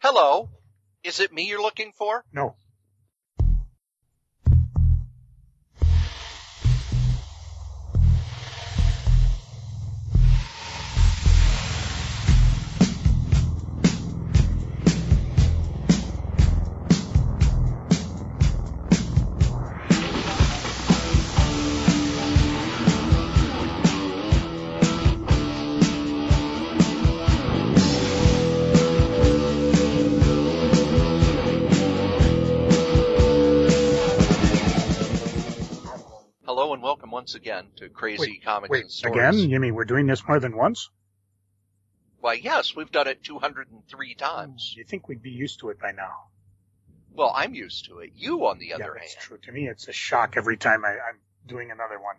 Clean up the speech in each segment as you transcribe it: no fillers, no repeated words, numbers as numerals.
Hello. Is it me you're looking for? No. Hello and welcome once again to Crazy Comics and Stories. Again? You mean we're doing this more than once? Why, yes, we've done it 203 times. You think we'd be used to it by now? Well, I'm used to it. You, on the other hand. That's true. To me, it's a shock every time I'm doing another one.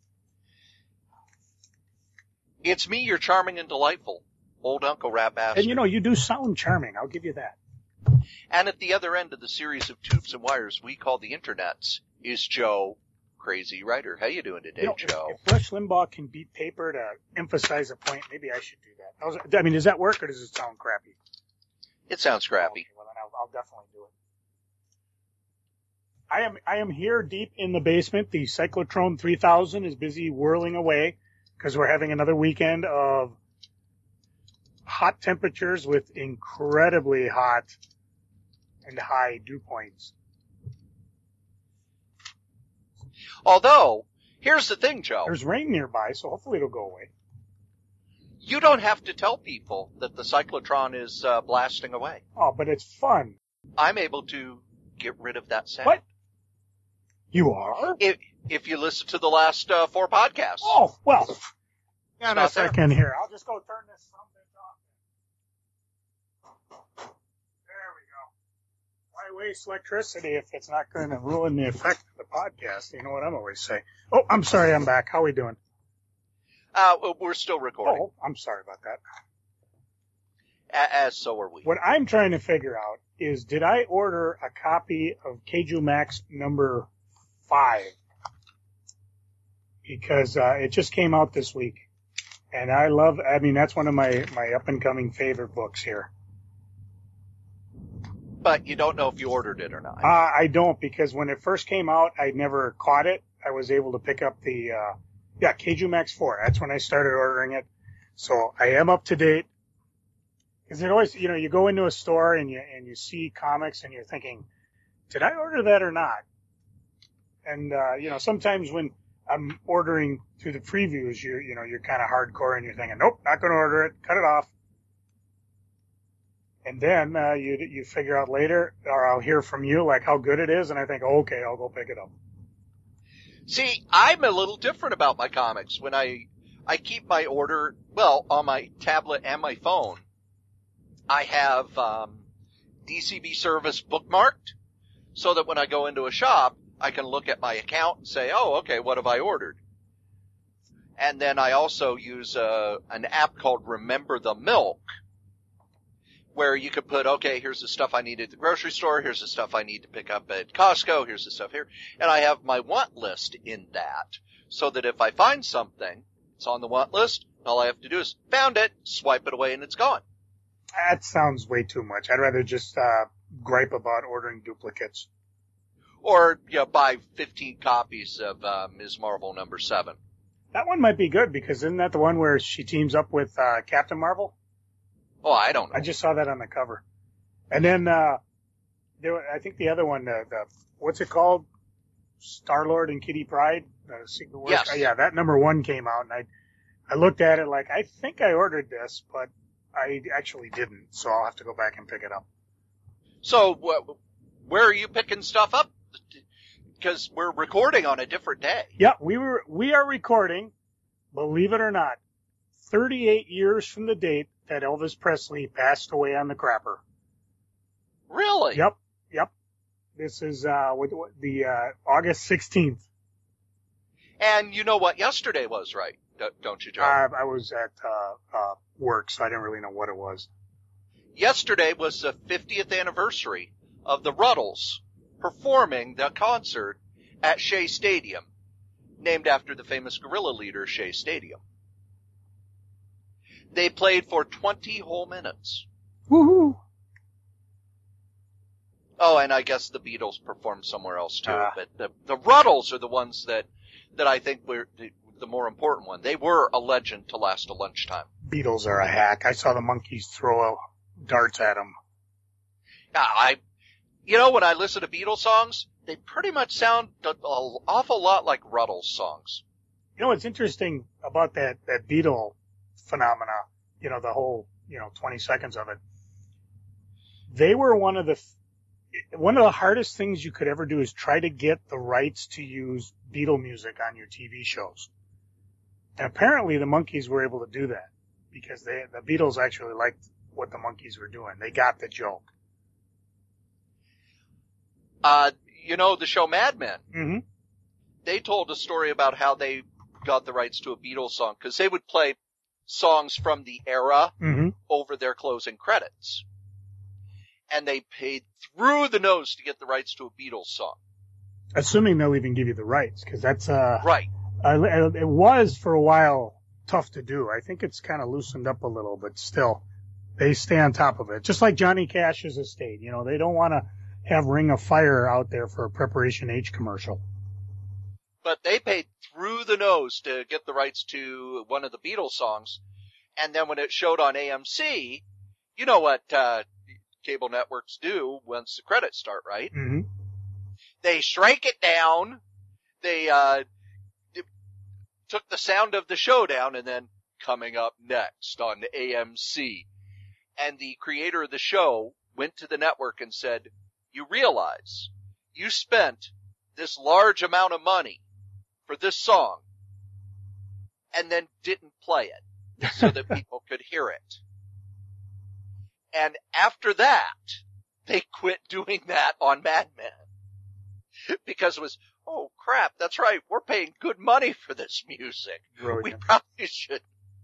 It's me, your charming and delightful old Uncle Rat Bastard. And you know, you do sound charming. I'll give you that. And at the other end of the series of tubes and wires we call the internets is Joe, Crazy Writer. How you doing today, Joe? If Rush Limbaugh can beat paper to emphasize a point, maybe I should do that. I mean, does that work or does it sound crappy? It sounds crappy. Okay, well, then I'll definitely do it. I am here deep in the basement. The Cyclotron 3000 is busy whirling away because we're having another weekend of hot temperatures with incredibly hot and high dew points. Although, here's the thing, Joe. There's rain nearby, so hopefully it'll go away. You don't have to tell people that the cyclotron is blasting away. Oh, but it's fun. I'm able to get rid of that sound. What? You are? If you listen to the last 4 podcasts. Oh, well. Hang on a second here. I'll just go turn this some bitch off. There we go. Why waste electricity if it's not going to ruin the effect of the podcast? You know what I'm always saying. Oh, I'm sorry, I'm back. How are we doing? We're still recording. Oh, I'm sorry about that. As so are we. What I'm trying to figure out is, did I order a copy of Kaiju Max number 5? Because it just came out this week. And that's one of my up-and-coming favorite books here. But you don't know if you ordered it or not. I don't, because when it first came out, I never caught it. I was able to pick up the Kaiju Max 4. That's when I started ordering it. So I am up to date. Because it always, you go into a store and you see comics and you're thinking, did I order that or not? And, sometimes when I'm ordering through the previews, you're kind of hardcore and you're thinking, nope, not going to order it, cut it off. And then, you figure out later, or I'll hear from you, like how good it is, and I think, okay, I'll go pick it up. See, I'm a little different about my comics. When I keep my order, on my tablet and my phone, I have DCB service bookmarked so that when I go into a shop, I can look at my account and say, oh, okay, what have I ordered? And then I also use an app called Remember the Milk, where you could put, okay, here's the stuff I need at the grocery store, here's the stuff I need to pick up at Costco, here's the stuff here. And I have my want list in that, so that if I find something, it's on the want list, all I have to do is found it, swipe it away, and it's gone. That sounds way too much. I'd rather just gripe about ordering duplicates. Or, buy 15 copies of Ms. Marvel number 7. That one might be good, because isn't that the one where she teams up with Captain Marvel? Oh, I don't know. I just saw that on the cover. And then, I think the other one, what's it called? Star-Lord and Kitty Pryde? Secret Wars? Yes. Yeah, that number 1 came out, and I looked at it like, I think I ordered this, but I actually didn't, so I'll have to go back and pick it up. So, where are you picking stuff up? Because we're recording on a different day. Yeah, we are recording, believe it or not, 38 years from the date that Elvis Presley passed away on the crapper. Really? Yep. This is the August 16th. And you know what yesterday was, right? Don't you, Joe? I was at work, so I didn't really know what it was. Yesterday was the 50th anniversary of the Ruddles performing the concert at Shea Stadium, named after the famous guerrilla leader Shea Stadium. They played for 20 whole minutes. Woohoo! Well, and I guess the Beatles performed somewhere else too, but the Ruddles are the ones that I think were the more important one. They were a legend to last a lunchtime. Beatles are a hack. I saw the Monkees throw darts at them. When I listen to Beatles songs, they pretty much sound an awful lot like Ruddles songs. You know what's interesting about that Beatle phenomena, the whole, 20 seconds of it, they were one of the hardest things you could ever do is try to get the rights to use Beatle music on your TV shows. And apparently the Monkees were able to do that because the Beatles actually liked what the Monkees were doing. They got the joke. The show Mad Men. Mm-hmm. They told a story about how they got the rights to a Beatles song because they would play songs from the era over their closing credits. And they paid through the nose to get the rights to a Beatles song. Assuming they'll even give you the rights, because that's, right. It was for a while tough to do. I think it's kind of loosened up a little, but still, they stay on top of it. Just like Johnny Cash's estate, they don't want to have Ring of Fire out there for a Preparation H commercial. But they paid through the nose to get the rights to one of the Beatles songs. And then when it showed on AMC, you know what, cable networks do once the credits start, right? Mm-hmm. They shrank it down. They, took the sound of the show down and then coming up next on AMC. And the creator of the show went to the network and said, you realize you spent this large amount of money for this song and then didn't play it so that people could hear it. And after that, they quit doing that on Mad Men. Because it was, oh crap, that's right, we're paying good money for this music. Brilliant. We probably should.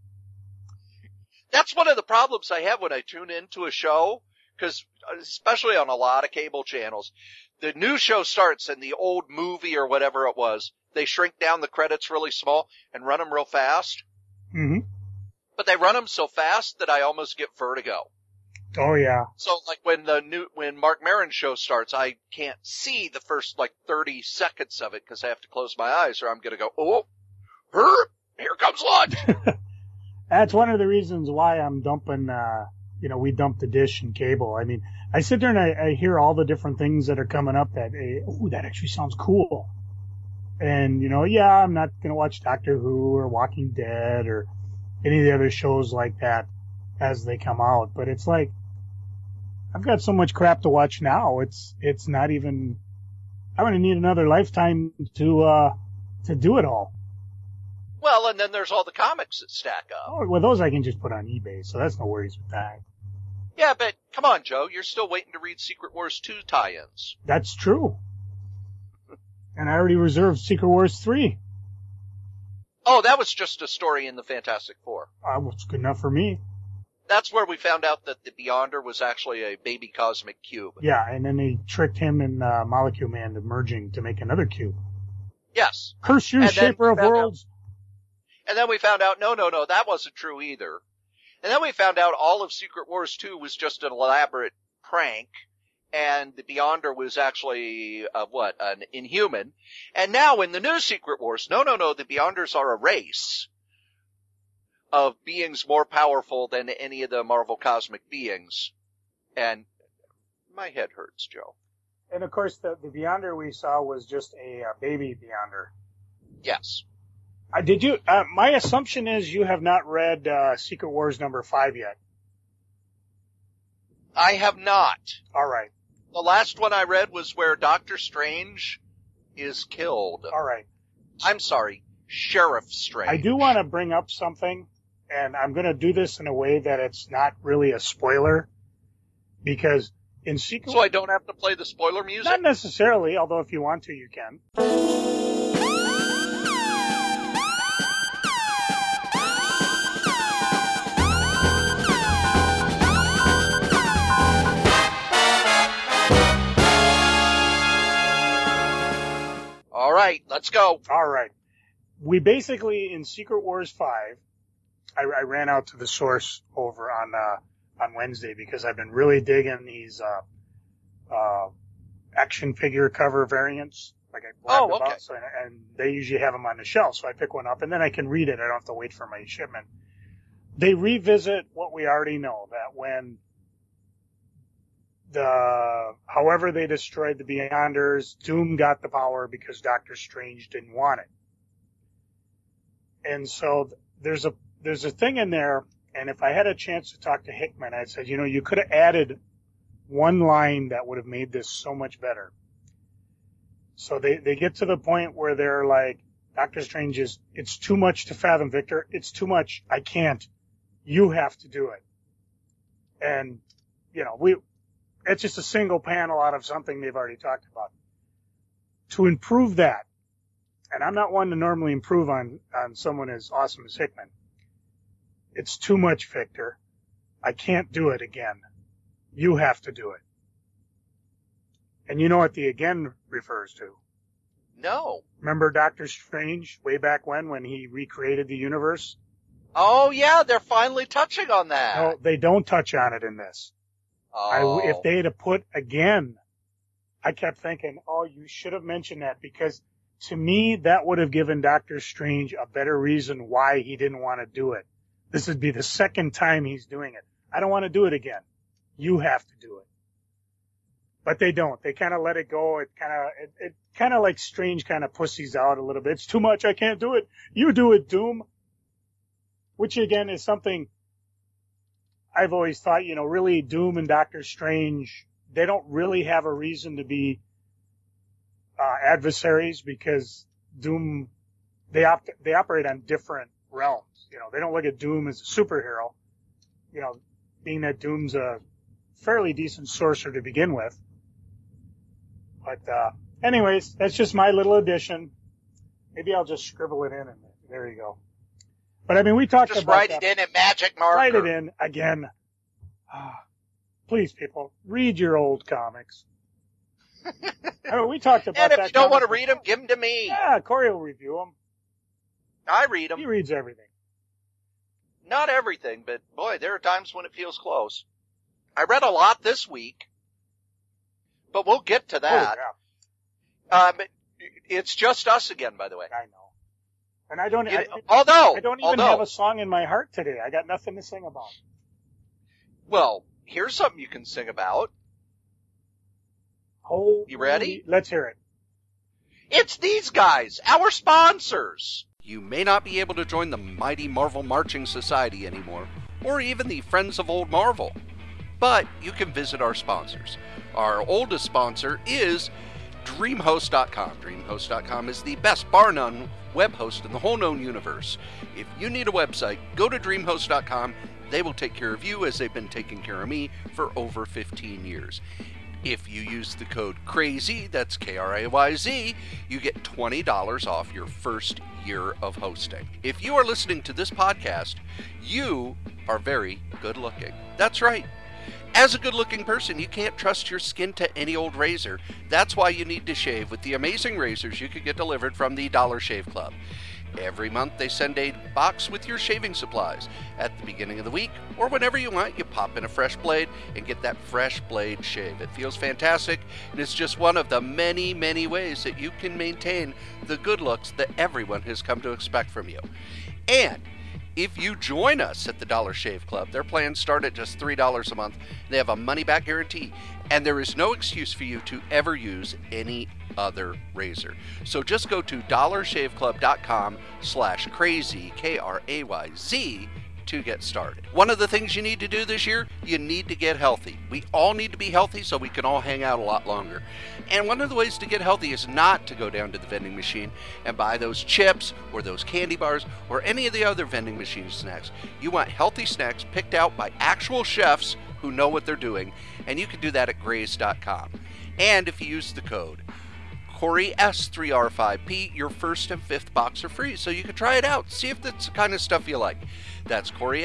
That's one of the problems I have when I tune into a show, because especially on a lot of cable channels, the new show starts and the old movie or whatever it was, they shrink down the credits really small and run them real fast. Mm-hmm. But they run them so fast that I almost get vertigo. Oh yeah. So like when Mark Maron's show starts, I can't see the first 30 seconds of it because I have to close my eyes or I'm going to go, oh, here comes lunch. That's one of the reasons why I'm dumping, we dump the dish and cable. I mean, I sit there and I hear all the different things that are coming up that actually sounds cool. And, I'm not going to watch Doctor Who or Walking Dead or any of the other shows like that as they come out. But it's like, I've got so much crap to watch now. It's not even, I'm going to need another lifetime to do it all. Well, and then there's all the comics that stack up. Oh, well, those I can just put on eBay, so that's no worries with that. Yeah, but come on, Joe, you're still waiting to read Secret Wars 2 tie-ins. That's true. And I already reserved Secret Wars 3. Oh, that was just a story in the Fantastic Four. It's good enough for me. That's where we found out that the Beyonder was actually a baby cosmic cube. Yeah, and then they tricked him and Molecule Man to merging to make another cube. Yes. Curse you, Shaper of Worlds. And then we found out, no, that wasn't true either. And then we found out all of Secret Wars 2 was just an elaborate prank, and the Beyonder was actually, an Inhuman. And now in the new Secret Wars, no, the Beyonders are a race of beings more powerful than any of the Marvel cosmic beings. And my head hurts, Joe. And of course, the Beyonder we saw was just a baby Beyonder. Yes. Did you? My assumption is you have not read Secret Wars number 5 yet. I have not. All right. The last one I read was where Doctor Strange is killed. All right. I'm sorry, Sheriff Strange. I do want to bring up something, and I'm going to do this in a way that it's not really a spoiler, because in Secret... So I don't have to play the spoiler music? Not necessarily, although if you want to, you can. All right, let's go. All right. We basically, in Secret Wars 5, I ran out to the source over on Wednesday because I've been really digging these, action figure cover variants, like I blabbed Oh, okay. about. So, and they usually have them on the shelf, so I pick one up, and then I can read it. I don't have to wait for my shipment. They revisit what we already know, that when however they destroyed the Beyonders, Doom got the power because Doctor Strange didn't want it. And so there's a thing in there, and if I had a chance to talk to Hickman, I'd said, you could have added one line that would have made this so much better. So they get to the point where they're like, Doctor Strange it's too much to fathom, Victor. It's too much. I can't. You have to do it. And, it's just a single panel out of something they've already talked about. To improve that, and I'm not one to normally improve on someone as awesome as Hickman. It's too much, Victor. I can't do it again. You have to do it. And you know what the again refers to? No. Remember Doctor Strange way back when he recreated the universe? Oh, yeah, they're finally touching on that. No, they don't touch on it in this. Oh. If they had put again, I kept thinking, you should have mentioned that, because to me, that would have given Doctor Strange a better reason why he didn't want to do it. This would be the second time he's doing it. I don't want to do it again. You have to do it. But they don't. They kind of let it go. It kind of like Strange kind of pussies out a little bit. It's too much. I can't do it. You do it, Doom. Which again is something I've always thought, really Doom and Doctor Strange, they don't really have a reason to be adversaries, because Doom, they operate on different realms. They don't look at Doom as a superhero, being that Doom's a fairly decent sorcerer to begin with. But anyways, that's just my little addition. Maybe I'll just scribble it in, and there you go. But I mean, we talked Just about write it in a magic marker. Write it in again. Please, people, read your old comics. I mean, we talked about that. And if you don't want to read them, give them to me. Yeah, Corey will review them. I read them. He reads everything. Not everything, but boy, there are times when it feels close. I read a lot this week, but we'll get to that. Oh, yeah. It's just us again, by the way. I know. And I don't even have a song in my heart today. I got nothing to sing about. Well, here's something you can sing about. You ready? Let's hear it. It's these guys, our sponsors. You may not be able to join the Mighty Marvel Marching Society anymore, or even the Friends of Old Marvel, but you can visit our sponsors. Our oldest sponsor is DreamHost.com. DreamHost.com is the best, bar none, web host in the whole known universe. If you need a website, go to DreamHost.com. They will take care of you as they've been taking care of me for over 15 years. If you use the code CRAZY, that's KRAYZ, you get $20 off your first year of hosting. If you are listening to this podcast, you are very good looking. That's right. As a good-looking person, you can't trust your skin to any old razor. That's why you need to shave with the amazing razors you can get delivered from the Dollar Shave Club. Every month, they send a box with your shaving supplies. At the beginning of the week, or whenever you want, you pop in a fresh blade and get that fresh blade shave. It feels fantastic, and it's just one of the many, many ways that you can maintain the good looks that everyone has come to expect from you. And if you join us at the Dollar Shave Club, their plans start at just $3 a month. They have a money-back guarantee, and there is no excuse for you to ever use any other razor. So just go to dollarshaveclub.com/crazy, KRAYZ, to get started. One of the things you need to do this year, you need to get healthy. We all need to be healthy so we can all hang out a lot longer. And one of the ways to get healthy is not to go down to the vending machine and buy those chips or those candy bars or any of the other vending machine snacks. You want healthy snacks picked out by actual chefs who know what they're doing, and you can do that at Graze.com. And if you use the code Corey S3R5P, your first and fifth box are free, so you can try it out. See if that's the kind of stuff you like. That's Corey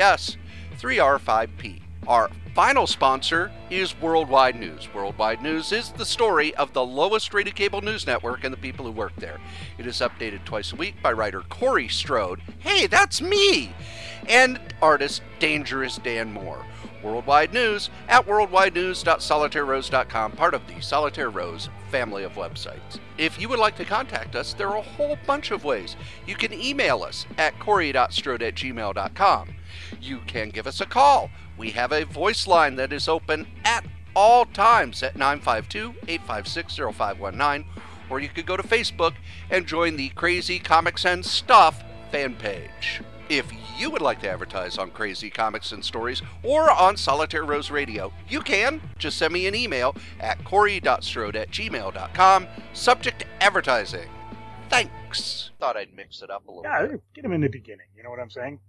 S3R5P. Our final sponsor is Worldwide News. Worldwide News is the story of the lowest rated cable news network and the people who work there. It is updated twice a week by writer Corey Strode. Hey, that's me! And artist Dangerous Dan Moore. Worldwide News at worldwidenews.solitairerose.com, part of the Solitaire Rose family of websites. If you would like to contact us, there are a whole bunch of ways. You can email us at corey.strode@gmail.com. You can give us a call. We have a voice line that is open at all times at 952-856-0519, or you could go to Facebook and join the Crazy Comics and Stuff fan page. If you would like to advertise on Crazy Comics and Stories or on Solitaire Rose Radio, you can. Just send me an email at corey.strode@gmail.com, subject advertising. Thanks. Thought I'd mix it up a little bit. Yeah, get them in the beginning. You know what I'm saying?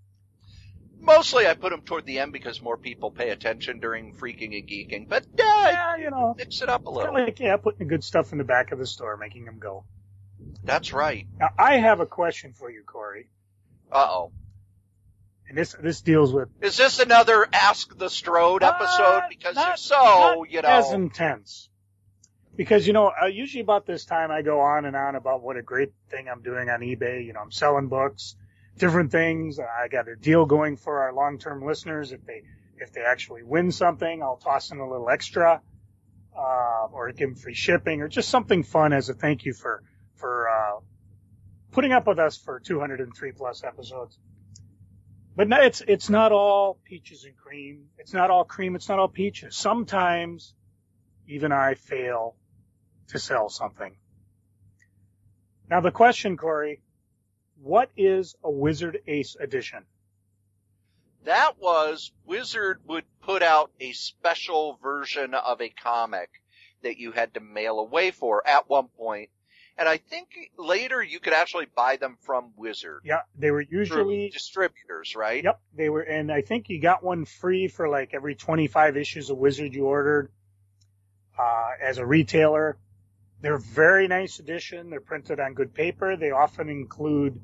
Mostly I put them toward the end because more people pay attention during Freaking and Geeking, but mix it up a little. Like, putting the good stuff in the back of the store, making them go. That's right. Now, I have a question for you, Corey. Uh-oh. And this deals with... Is this another Ask the Strode episode? Because if so, not as intense. Because, usually about this time I go on and on about what a great thing I'm doing on eBay. I'm selling books, different things. I got a deal going for our long-term listeners. If they actually win something, I'll toss in a little extra, or give them free shipping, or just something fun as a thank you for putting up with us for 203 plus episodes. But no, it's not all peaches and cream. It's not all cream. It's not all peaches. Sometimes even I fail to sell something. Now the question, Corey, what is a Wizard Ace edition? That was Wizard would put out a special version of a comic that you had to mail away for at one point. And I think later you could actually buy them from Wizard. Yeah, they were usually distributors, right? Yep, they were, and I think you got one free for like every 25 issues of Wizard you ordered, as a retailer. They're very nice edition. They're printed on good paper. They often include,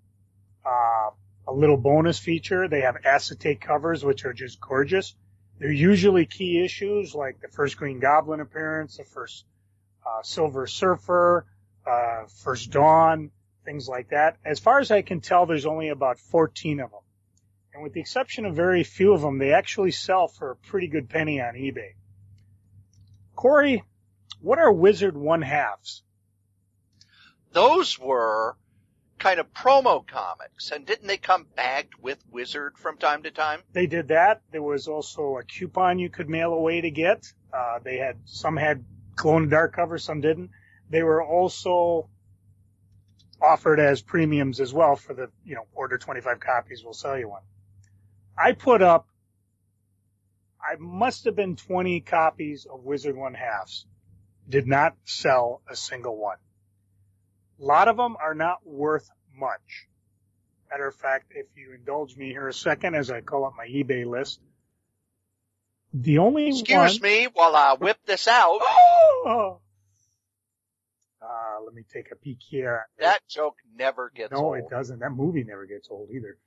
a little bonus feature. They have acetate covers, which are just gorgeous. They're usually key issues like the first Green Goblin appearance, the first, Silver Surfer, First Dawn, things like that. As far as I can tell, there's only about 14 of them. And with the exception of very few of them, they actually sell for a pretty good penny on eBay. Corey, what are Wizard 1/2s? Those were kind of promo comics, and didn't they come bagged with Wizard from time to time? They did that. There was also a coupon you could mail away to get. Some had glow-in-the-dark covers, some didn't. They were also offered as premiums as well for the, order 25 copies, we'll sell you one. I must have been 20 copies of Wizard 1/2s. Did not sell a single one. A lot of them are not worth much. Matter of fact, if you indulge me here a second as I call up my eBay list, the only Excuse me while I whip this out. Oh! Let me take a peek here. That joke never gets old. No, it doesn't. That movie never gets old either.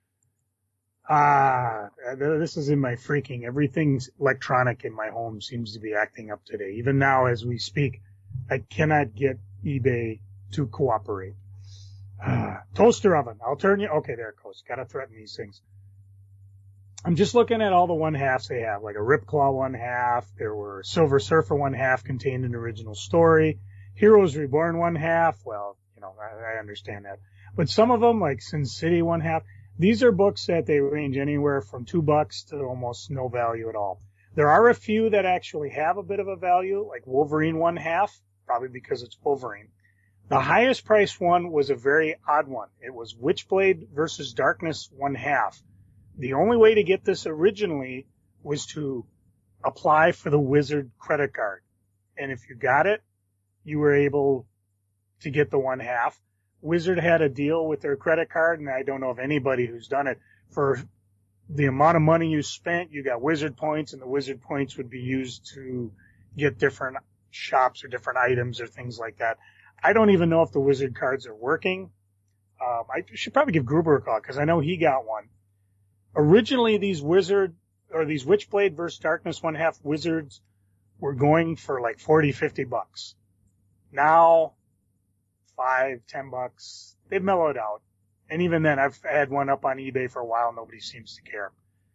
This is in my freaking, everything's electronic in my home seems to be acting up today. Even now as we speak, I cannot get eBay to cooperate. Toaster oven. I'll turn you. Okay, there it goes. Gotta threaten these things. I'm just looking at all the 1/2s they have, like a Ripclaw 1/2. There were Silver Surfer 1/2 contained in the original story. Heroes Reborn 1/2. Well, I understand that. But some of them, like Sin City 1/2, these are books that they range anywhere from $2 to almost no value at all. There are a few that actually have a bit of a value, like Wolverine 1/2, probably because it's Wolverine. The highest priced one was a very odd one. It was Witchblade versus Darkness 1/2. The only way to get this originally was to apply for the Wizard credit card. And if you got it, you were able to get the 1/2. Wizard had a deal with their credit card, and I don't know of anybody who's done it. For the amount of money you spent, you got Wizard points, and the Wizard points would be used to get different shops or different items or things like that. I don't even know if the Wizard cards are working. I should probably give Gruber a call, because I know he got one. Originally, these Witchblade versus Darkness 1/2 Wizards were going for like $40, $50. Now, $5, $10. They've mellowed out. And even then, I've had one up on eBay for a while. Nobody seems to care.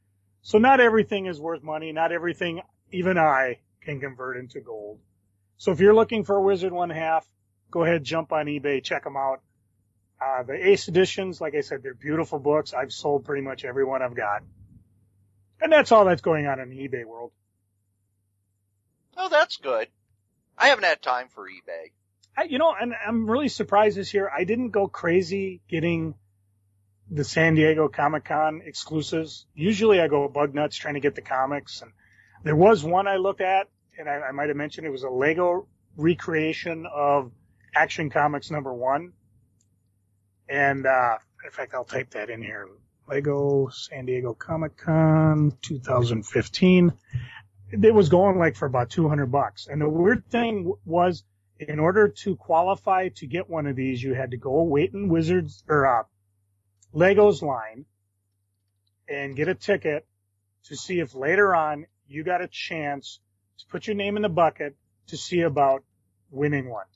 So not everything is worth money. Not everything, even I, can convert into gold. So if you're looking for a Wizard 1/2, go ahead, jump on eBay, check them out. The Ace editions, like I said, they're beautiful books. I've sold pretty much every one I've got. And that's all that's going on in the eBay world. Oh, that's good. I haven't had time for eBay. And I'm really surprised this year. I didn't go crazy getting the San Diego Comic-Con exclusives. Usually I go bug nuts trying to get the comics. And there was one I looked at, and I might have mentioned it was a Lego recreation of Action Comics #1. And, in fact, I'll type that in here. Lego San Diego Comic-Con 2015. It was going like for about $200. And the weird thing was, in order to qualify to get one of these, you had to go wait in Wizards or Lego's line and get a ticket to see if later on you got a chance to put your name in the bucket to see about winning one.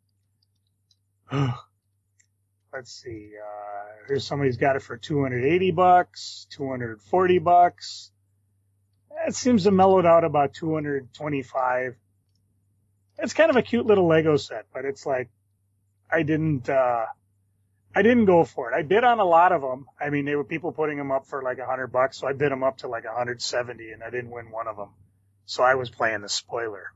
Let's see. Here's somebody's got it for $280, $240. That seems to mellowed out about $225. It's kind of a cute little Lego set, but it's like, I didn't go for it. I bid on a lot of them. I mean, there were people putting them up for like $100, so I bid them up to like $170, and I didn't win one of them. So I was playing the spoiler.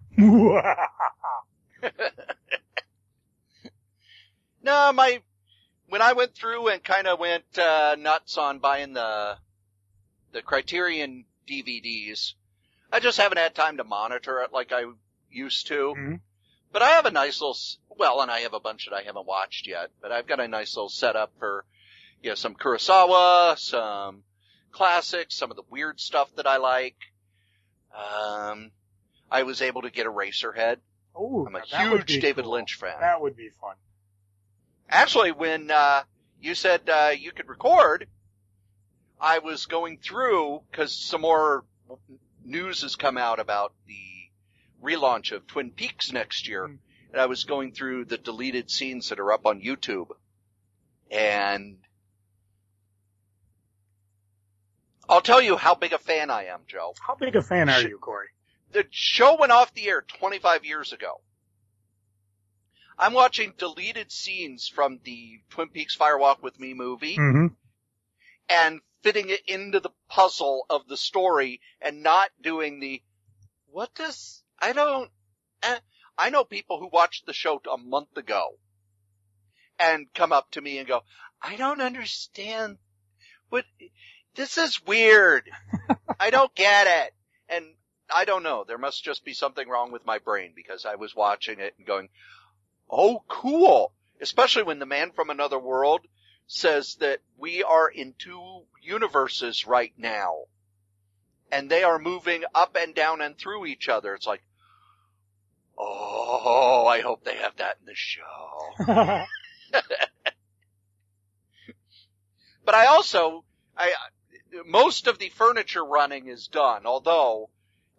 No, when I went through and kind of went nuts on buying the Criterion DVDs, I just haven't had time to monitor it like I used to. Mm-hmm. But I have a nice little, and I have a bunch that I haven't watched yet, but I've got a nice little setup for, some Kurosawa, some classics, some of the weird stuff that I like. I was able to get Eraserhead. Oh, I'm a huge David Lynch fan. That would be fun. Actually, when you said you could record, I was going through, because some more news has come out about the relaunch of Twin Peaks next year, and I was going through the deleted scenes that are up on YouTube. And I'll tell you how big a fan I am, Joe. How big a fan are you, Corey? The show went off the air 25 years ago. I'm watching deleted scenes from the Twin Peaks Firewalk with Me movie, and fitting it into the puzzle of the story and not doing I know people who watched the show a month ago and come up to me and go, I don't understand this is weird. I don't get it. And I don't know. There must just be something wrong with my brain, because I was watching it and going, oh, cool. Especially when the man from another world says that we are in two universes right now, and they are moving up and down and through each other. It's like, oh, I hope they have that in the show. But most of the furniture running is done, although,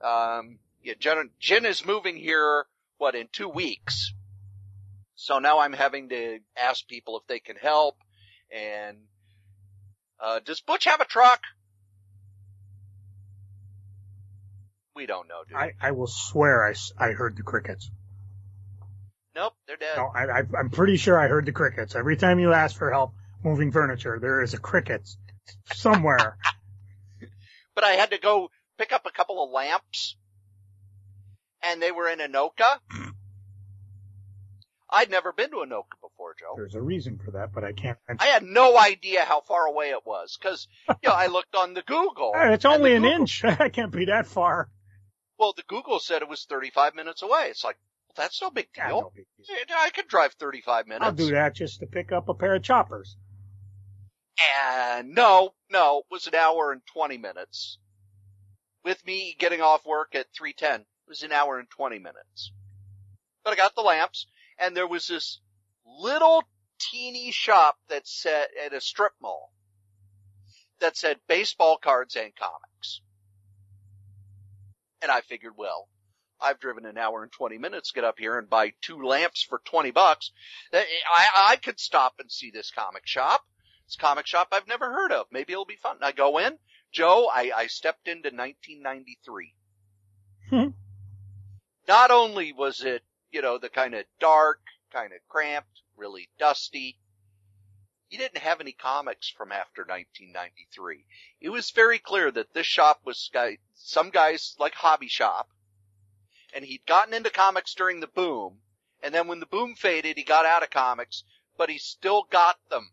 Jen is moving here, in 2 weeks. So now I'm having to ask people if they can help. And, does Butch have a truck? We don't know, dude. I will swear I heard the crickets. Nope, they're dead. No, I'm pretty sure I heard the crickets. Every time you ask for help moving furniture, there is a cricket somewhere. But I had to go pick up a couple of lamps, and they were in Anoka. I'd never been to Anoka before, Joe. There's a reason for that, but I can't. I had no idea how far away it was, because, I looked on the Google. It's only an inch. I can't be that far. Well, the Google said it was 35 minutes away. It's like, well, that's no big deal. No big deal. I could drive 35 minutes. I'll do that just to pick up a pair of choppers. And no, it was an hour and 20 minutes. With me getting off work at 3:10, it was an hour and 20 minutes. But I got the lamps, and there was this little teeny shop that said, at a strip mall, that said baseball cards and comics. And I figured, well, I've driven an hour and 20 minutes to get up here and buy 2 lamps for $20. I could stop and see this comic shop. This comic shop I've never heard of. Maybe it'll be fun. I go in, Joe, I stepped into 1993. Hmm. Not only was it, the kind of dark, kind of cramped, really dusty, he didn't have any comics from after 1993. It was very clear that this shop was some guy's like hobby shop, and he'd gotten into comics during the boom, and then when the boom faded, he got out of comics, but he still got them.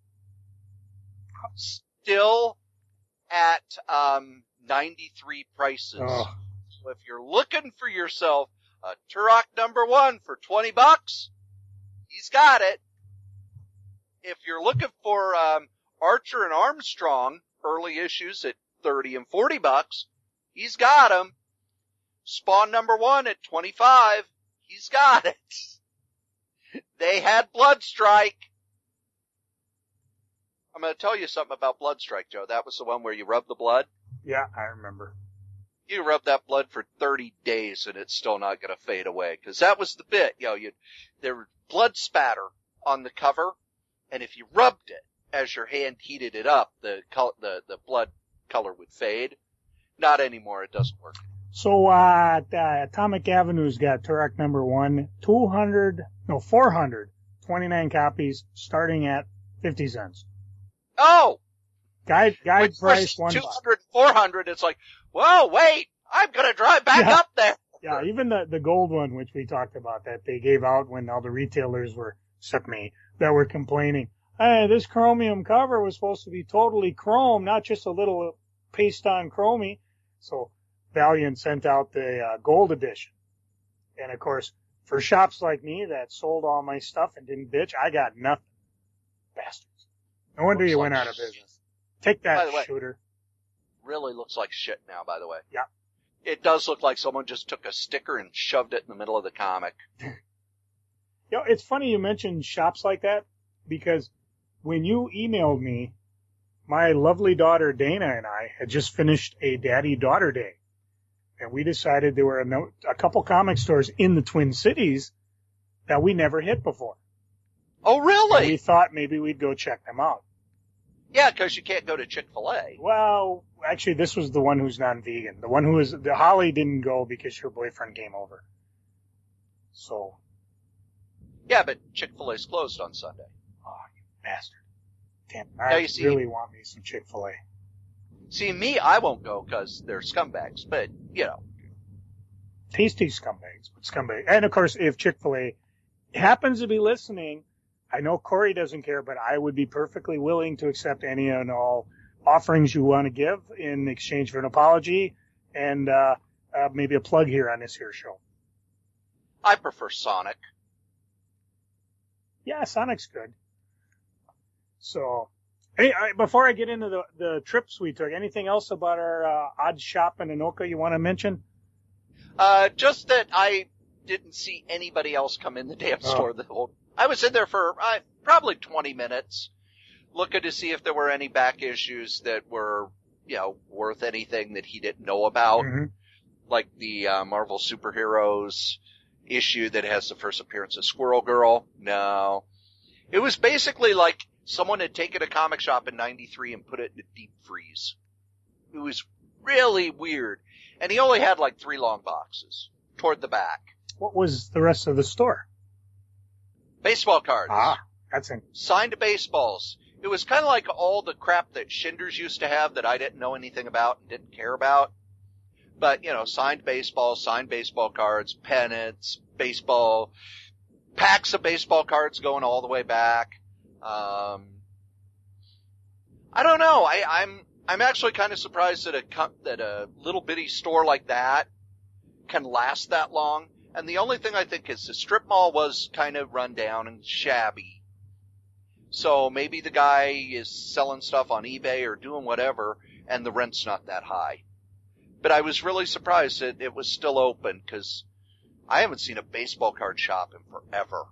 Still at 93 prices. Oh. So if you're looking for yourself a Turok #1 for $20, he's got it. If you're looking for Archer and Armstrong early issues at $30 and $40, he's got them. Spawn #1 at $25, he's got it. They had Bloodstrike. I'm going to tell you something about Bloodstrike, Joe. That was the one where you rub the blood. Yeah, I remember. You rub that blood for 30 days and it's still not going to fade away. Cause that was the bit, there was blood spatter on the cover. And if you rubbed it as your hand heated it up, the blood color would fade. Not anymore. It doesn't work. So, Atomic Avenue's got Turok #1, 429 copies starting at 50 cents. Oh! Guide price $1. 200, 400, it's like, whoa, wait, I'm gonna drive back up there. Yeah, even the gold one, which we talked about, that they gave out when all the retailers were, except me, that were complaining. Hey, this chromium cover was supposed to be totally chrome, not just a little paste on chromey. So Valiant sent out the gold edition. And of course, for shops like me that sold all my stuff and didn't bitch, I got nothing. Bastards. No wonder you went out of business. Take that, shooter. Really looks like shit now, by the way. Yeah. It does look like someone just took a sticker and shoved it in the middle of the comic. It's funny you mentioned shops like that, because when you emailed me, my lovely daughter Dana and I had just finished a daddy-daughter day. And we decided there were a couple comic stores in the Twin Cities that we never hit before. Oh, really? And we thought maybe we'd go check them out. Yeah, because you can't go to Chick-fil-A. Well, actually, this was the one who's non-vegan. The one the Holly didn't go because her boyfriend came over. So. Yeah, but Chick-fil-A's closed on Sunday. Oh, you bastard. Damn, I really want me some Chick-fil-A. See, me, I won't go because they're scumbags, but, Tasty scumbags, but scumbags. And of course, if Chick-fil-A happens to be listening, I know Corey doesn't care, but I would be perfectly willing to accept any and all offerings you want to give in exchange for an apology and maybe a plug here on this here show. I prefer Sonic. Yeah, Sonic's good. So, before I get into the trips we took, anything else about our odd shop in Anoka you want to mention? Just that I didn't see anybody else come in the damn store. I was in there for probably 20 minutes looking to see if there were any back issues that were, worth anything that he didn't know about. Mm-hmm. Like the Marvel Superheroes issue that has the first appearance of Squirrel Girl. No. It was basically like someone had taken a comic shop in 93 and put it in a deep freeze. It was really weird. And he only had like 3 long boxes toward the back. What was the rest of the store? Baseball cards. That's it. Signed baseballs. It was kind of like all the crap that Shinders used to have that I didn't know anything about and didn't care about. But, signed baseball cards, pennants, baseball, packs of baseball cards going all the way back. I don't know. I'm actually kind of surprised that a little bitty store like that can last that long. And the only thing I think is the strip mall was kind of run down and shabby. So maybe the guy is selling stuff on eBay or doing whatever, and the rent's not that high. But I was really surprised that it was still open, because I haven't seen a baseball card shop in forever.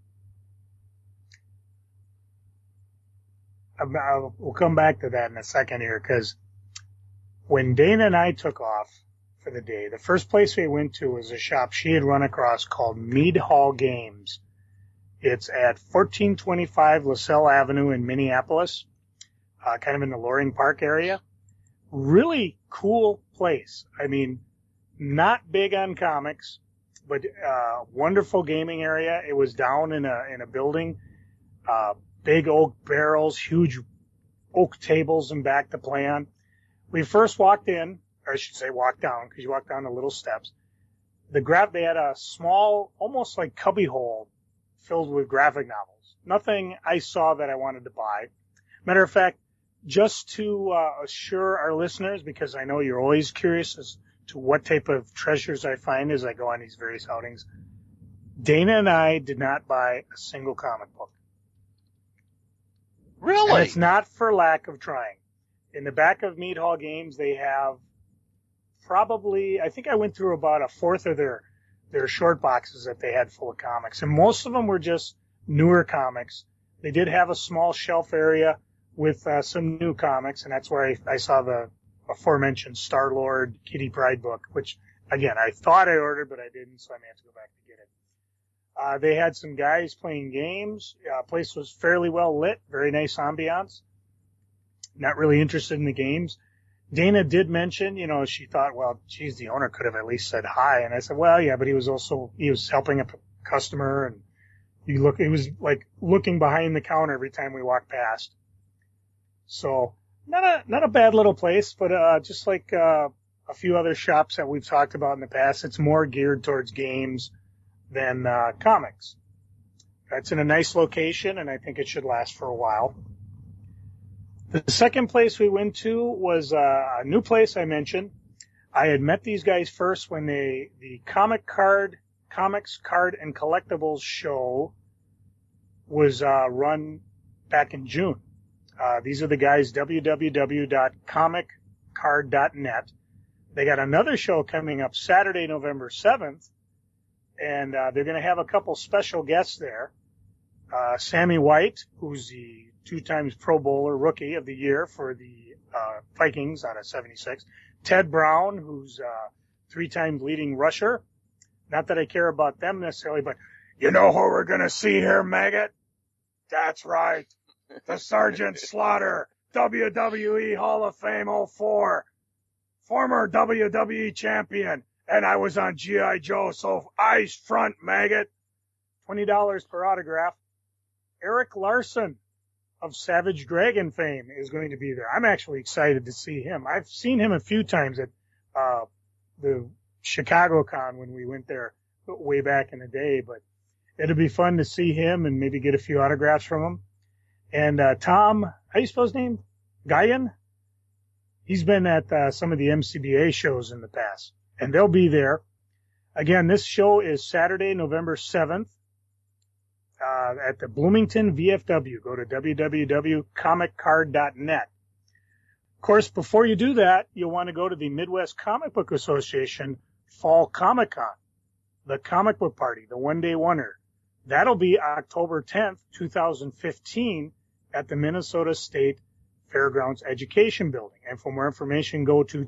We'll come back to that in a second here, because when Dana and I took off for the day, the first place we went to was a shop she had run across called Mead Hall Games. It's at 1425 LaSalle Avenue in Minneapolis, kind of in the Loring Park area. really cool place. I mean, not big on comics, but wonderful gaming area. It was down in a building, big oak barrels, huge oak tables in back to play on. We first walked in, or I should say walked down, because you walk down the little steps. They had a small, almost like cubby hole filled with graphic novels. Nothing I saw that I wanted to buy. Matter of fact, just to assure our listeners, because I know you're always curious as to what type of treasures I find as I go on these various outings, Dana and I did not buy a single comic book. Really? And it's not for lack of trying. In the back of Mead Hall Games, they have probably, I think I went through about a fourth of their short boxes that they had full of comics. And most of them were just newer comics. They did have a small shelf area with some new comics, and that's where I saw the aforementioned Star-Lord Kitty Pryde book, which, again, I thought I ordered, but I didn't, so I may have to go back to get it. They had some guys playing games. Place was fairly well lit, very nice ambiance. Not really interested in the games. Dana did mention, she thought, well, geez, the owner could have at least said hi. And I said, well, yeah, but he was helping a customer, and he was like looking behind the counter every time we walked past. So not a bad little place, but just like a few other shops that we've talked about in the past, it's more geared towards games than comics. That's in a nice location, and I think it should last for a while. The second place we went to was a new place I mentioned. I had met these guys first when the Comics, Card, and Collectibles show was run back in June. These are the guys, www.comiccard.net. They got another show coming up Saturday, November 7th, and they're going to have a couple special guests there. Sammy White, who's the 2 times Pro Bowler Rookie of the Year for the Vikings out of 76. Ted Brown, who's 3-time leading rusher. Not that I care about them necessarily, but you know who we're going to see here, Maggot? That's right. The Sergeant Slaughter, WWE Hall of Fame 04, former WWE champion, and I was on G.I. Joe, so eyes front, Maggot. $20 per autograph. Eric Larson of Savage Dragon fame is going to be there. I'm actually excited to see him. I've seen him a few times at the Chicago Con when we went there way back in the day, but it'll be fun to see him and maybe get a few autographs from him. And Tom, how do you spell his name? Guyan? He's been at some of the MCBA shows in the past, and they'll be there. Again, this show is Saturday, November 7th. At the Bloomington VFW. Go to www.comiccard.net. Of course, before you do that, you'll want to go to the Midwest Comic Book Association Fall Comic Con, the comic book party, the one-day wonder. That'll be October 10th, 2015 at the Minnesota State Fairgrounds Education Building. And for more information, go to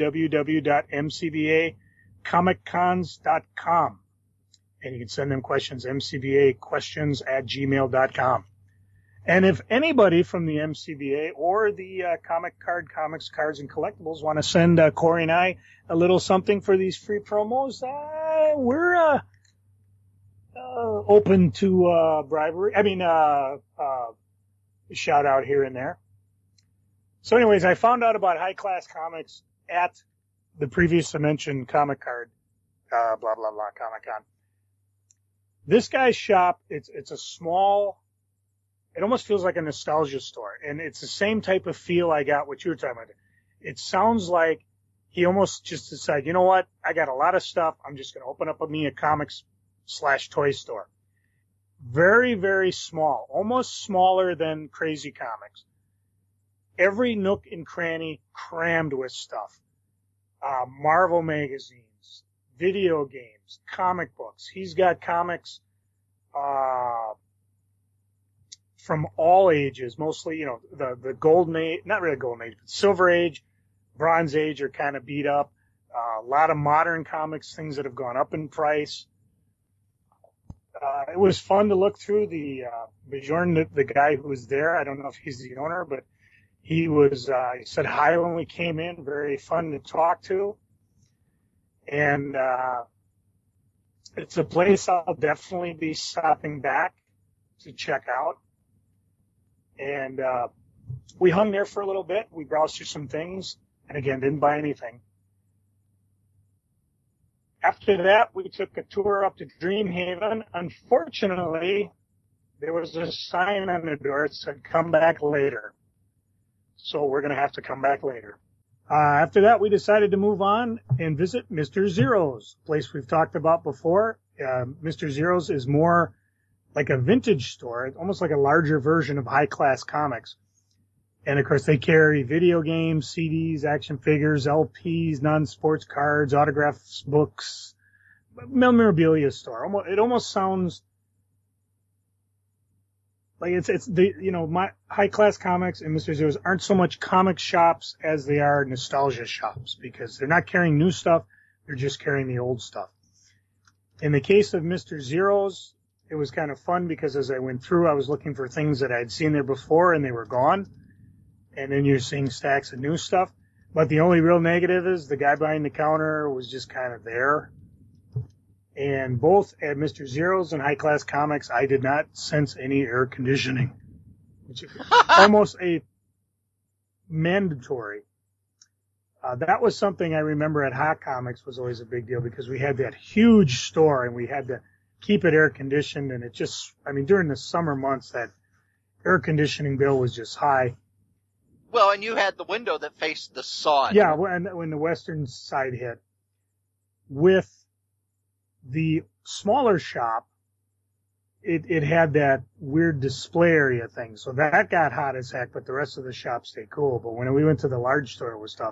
www.mcbacomiccons.com. And you can send them questions, mcbaquestions@gmail.com. And if anybody from the MCBA or the Comics, Cards, and Collectibles want to send Corey and I a little something for these free promos, we're open to bribery. Shout out here and there. So anyways, I found out about High Class Comics at the previously mentioned Comic Card, Comic Con. This guy's shop, it's a small, it almost feels like a nostalgia store. And it's the same type of feel I got what you were talking about. It sounds like he almost just decided, you know what? I got a lot of stuff. I'm just going to open up a comics/toy store. Very, very small, almost smaller than Crazy Comics. Every nook and cranny crammed with stuff. Marvel magazines, video games, comic books. He's got comics from all ages, mostly, the golden age, not really golden age, but silver age, bronze age are kind of beat up. A lot of modern comics, things that have gone up in price. It was fun to look through Bjorn, the guy who was there. I don't know if he's the owner, but He said hi when we came in, very fun to talk to. And, it's a place I'll definitely be stopping back to check out. And, we hung there for a little bit. We browsed through some things and again, didn't buy anything. After that, we took a tour up to Dreamhaven. Unfortunately, there was a sign on the door that said, come back later. So we're going to have to come back later. After that, we decided to move on and visit Mr. Zero's, a place we've talked about before. Mr. Zero's is more like a vintage store, almost like a larger version of High Class Comics. And of course, they carry video games, CDs, action figures, LPs, non-sports cards, autographs, books, memorabilia store. It almost sounds like my High Class Comics and Mr. Zero's aren't so much comic shops as they are nostalgia shops, because they're not carrying new stuff, they're just carrying the old stuff. In the case of Mr. Zero's, it was kind of fun because as I went through, I was looking for things that I'd seen there before and they were gone. And then you're seeing stacks of new stuff. But the only real negative is the guy behind the counter was just kind of there. And both at Mr. Zero's and High Class Comics, I did not sense any air conditioning, which is almost a mandatory. That was something I remember at Hot Comics was always a big deal because we had that huge store and we had to keep it air conditioned. And during the summer months, that air conditioning bill was just high. Well, and you had the window that faced the sun. Yeah, when the western side hit. With the smaller shop, it had that weird display area thing. So that got hot as heck, but the rest of the shop stayed cool. But when we went to the large store, it was tough.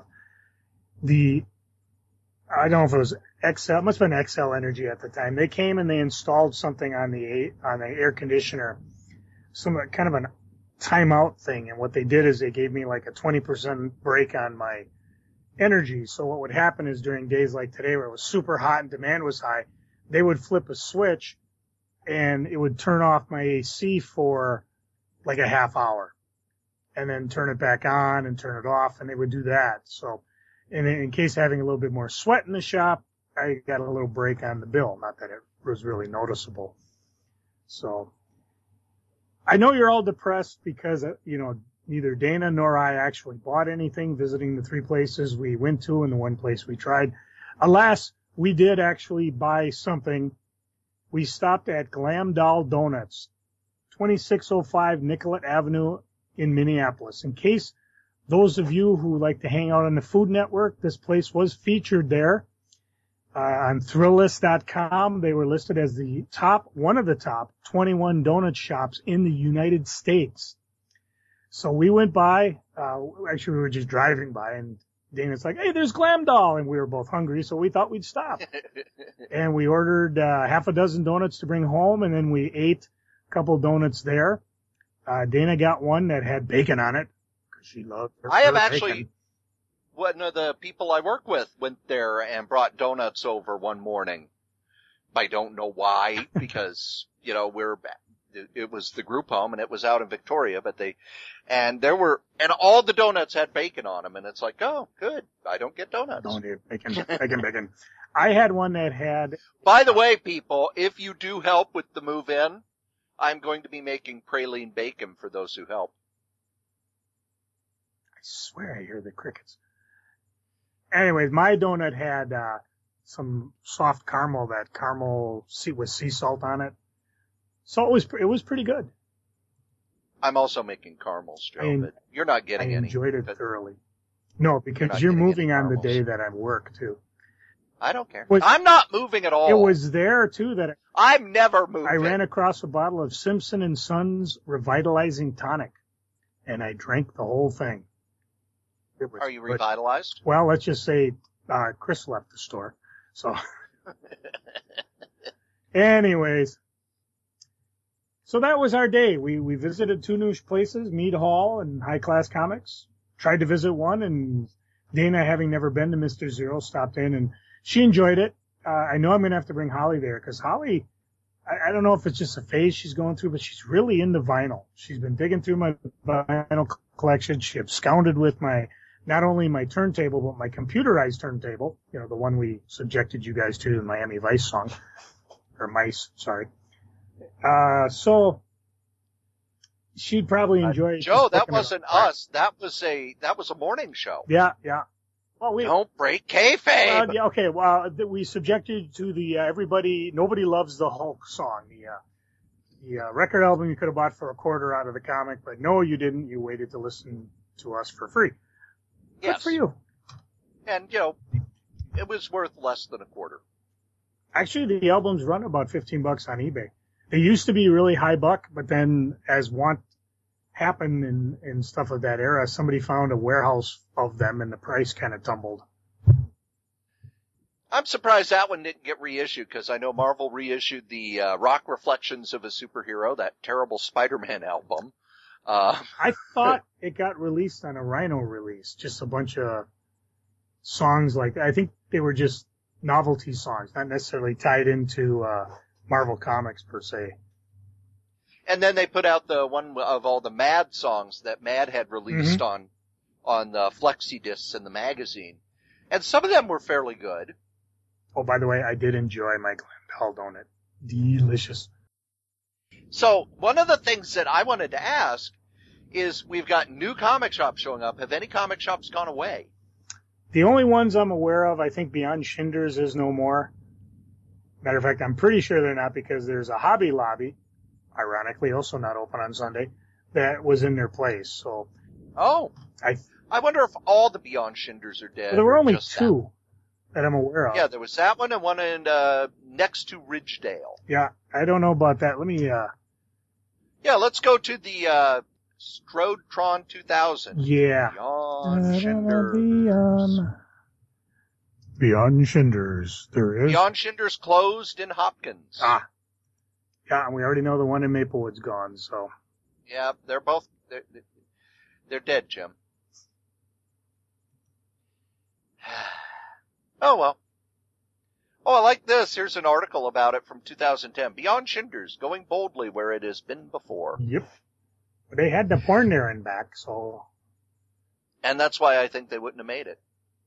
I don't know if it was XL, it must have been XL Energy at the time. They came and they installed something on the air conditioner, some kind of an timeout thing, and what they did is they gave me like a 20% break on my energy. So what would happen is during days like today where it was super hot and demand was high, they would flip a switch and it would turn off my AC for like a half hour and then turn it back on and turn it off, and they would do that. So in case of having a little bit more sweat in the shop, I got a little break on the bill. Not that it was really noticeable. So I know you're all depressed because, neither Dana nor I actually bought anything visiting the three places we went to and the one place we tried. Alas, we did actually buy something. We stopped at Glam Doll Donuts, 2605 Nicollet Avenue in Minneapolis. In case those of you who like to hang out on the Food Network, this place was featured there. On Thrillist.com, they were listed as one of the top 21 donut shops in the United States. So we went by, actually we were just driving by, and Dana's like, hey, there's Glam Doll, and we were both hungry, so we thought we'd stop. And we ordered half a dozen donuts to bring home, and then we ate a couple donuts there. Dana got one that had bacon on it, because she loved her I have bacon. actually... One of the people I work with went there and brought donuts over one morning. I don't know why, because, it was the group home and it was out in Victoria, and all the donuts had bacon on them, and it's like, oh, good. I don't get donuts. Don't eat bacon. I had one that had... By the way, people, if you do help with the move in, I'm going to be making praline bacon for those who help. I swear I hear the crickets. Anyways, my donut had some soft caramel, with sea salt on it. So it was pretty good. I'm also making caramels, Joe, but you're not getting any. I enjoyed it thoroughly. No, because you're moving on the day that I work, too. I don't care. I'm not moving at all. It was there, too, that I'm never moving. I ran across a bottle of Simpson & Sons Revitalizing Tonic, and I drank the whole thing. Are you revitalized? Well, let's just say Chris left the store. So, anyways, so that was our day. We visited two new places, Mead Hall and High Class Comics. Tried to visit one, and Dana, having never been to Mr. Zero, stopped in, and she enjoyed it. I know I'm going to have to bring Holly there, because Holly, I don't know if it's just a phase she's going through, but she's really into vinyl. She's been digging through my vinyl collection. She absconded with not only my turntable, but my computerized turntable, the one we subjected you guys to in the Miami Vice song. Or Mice, sorry. So she'd probably enjoy it. Joe, that wasn't us. That was a morning show. Yeah. Well, don't break kayfabe. Well, okay. Well, we subjected to the nobody loves the Hulk song, the record album you could have bought for $0.25 out of the comic, but no, you didn't. You waited to listen to us for free. Yes. Good for you. And it was worth less than $0.25. Actually, the albums run about $15 on eBay. They used to be really high buck, but then as want happened in stuff of that era, somebody found a warehouse of them and the price kind of tumbled. I'm surprised that one didn't get reissued, because I know Marvel reissued the Rock Reflections of a Superhero, that terrible Spider-Man album. I thought it got released on a Rhino release, just a bunch of songs I think they were just novelty songs, not necessarily tied into Marvel Comics per se. And then they put out the one of all the Mad songs that Mad had released on the flexi discs in the magazine. And some of them were fairly good. Oh, by the way, I did enjoy my Glendale donut. Delicious. So one of the things that I wanted to ask is, we've got new comic shops showing up. Have any comic shops gone away? The only ones I'm aware of, I think Beyond Schindler's is no more. Matter of fact, I'm pretty sure they're not, because there's a Hobby Lobby, ironically also not open on Sunday, that was in their place. So, I wonder if all the Beyond Schindlers are dead. Well, there were only two that I'm aware of. Yeah, there was that one and one in next to Ridgedale. Yeah, I don't know about that. Let me. Yeah, let's go to the Strodetron 2000. Yeah. Beyond Schindlers. Beyond Schindlers. There is. Beyond Schindlers closed in Hopkins. Ah. Yeah, and we already know the one in Maplewood's gone, so. Yeah, they're both, they're dead, Jim. Oh, well. Oh, I like this. Here's an article about it from 2010. Beyond Schindlers, going boldly where it has been before. Yep. But they had the porn there in back, so. And that's why I think they wouldn't have made it.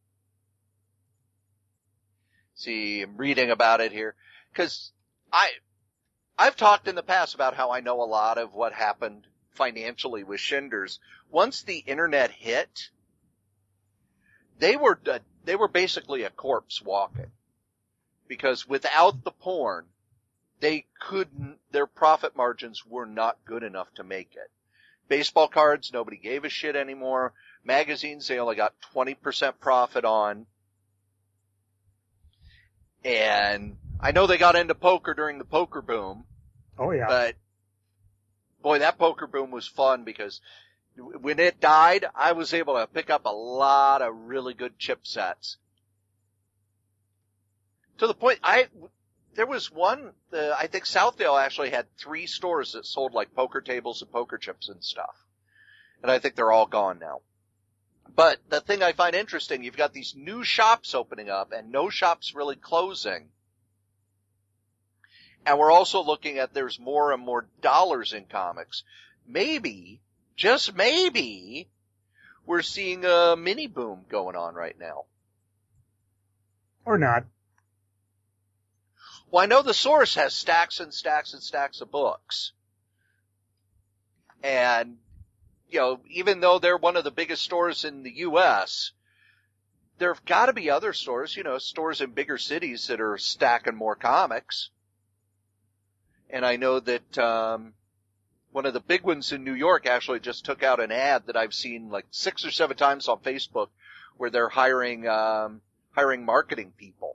See, I'm reading about it here. Cause I've talked in the past about how I know a lot of what happened financially with Schindlers. Once the internet hit, they were basically a corpse walking. Because without the porn, their profit margins were not good enough to make it. Baseball cards, nobody gave a shit anymore. Magazines, they only got 20% profit on. And I know they got into poker during the poker boom. Oh yeah. But boy, that poker boom was fun, because when it died, I was able to pick up a lot of really good chip sets. To the point, there was one, I think Southdale actually had 3 stores that sold like poker tables and poker chips and stuff. And I think they're all gone now. But the thing I find interesting, you've got these new shops opening up and no shops really closing. And we're also looking at there's more and more dollars in comics. Maybe, just maybe, we're seeing a mini boom going on right now. Or not. Well, I know the Source has stacks and stacks and stacks of books. And, even though they're one of the biggest stores in the U.S., there have got to be other stores, stores in bigger cities that are stacking more comics. And I know that one of the big ones in New York actually just took out an ad that I've seen like 6 or 7 times on Facebook, where they're hiring marketing people.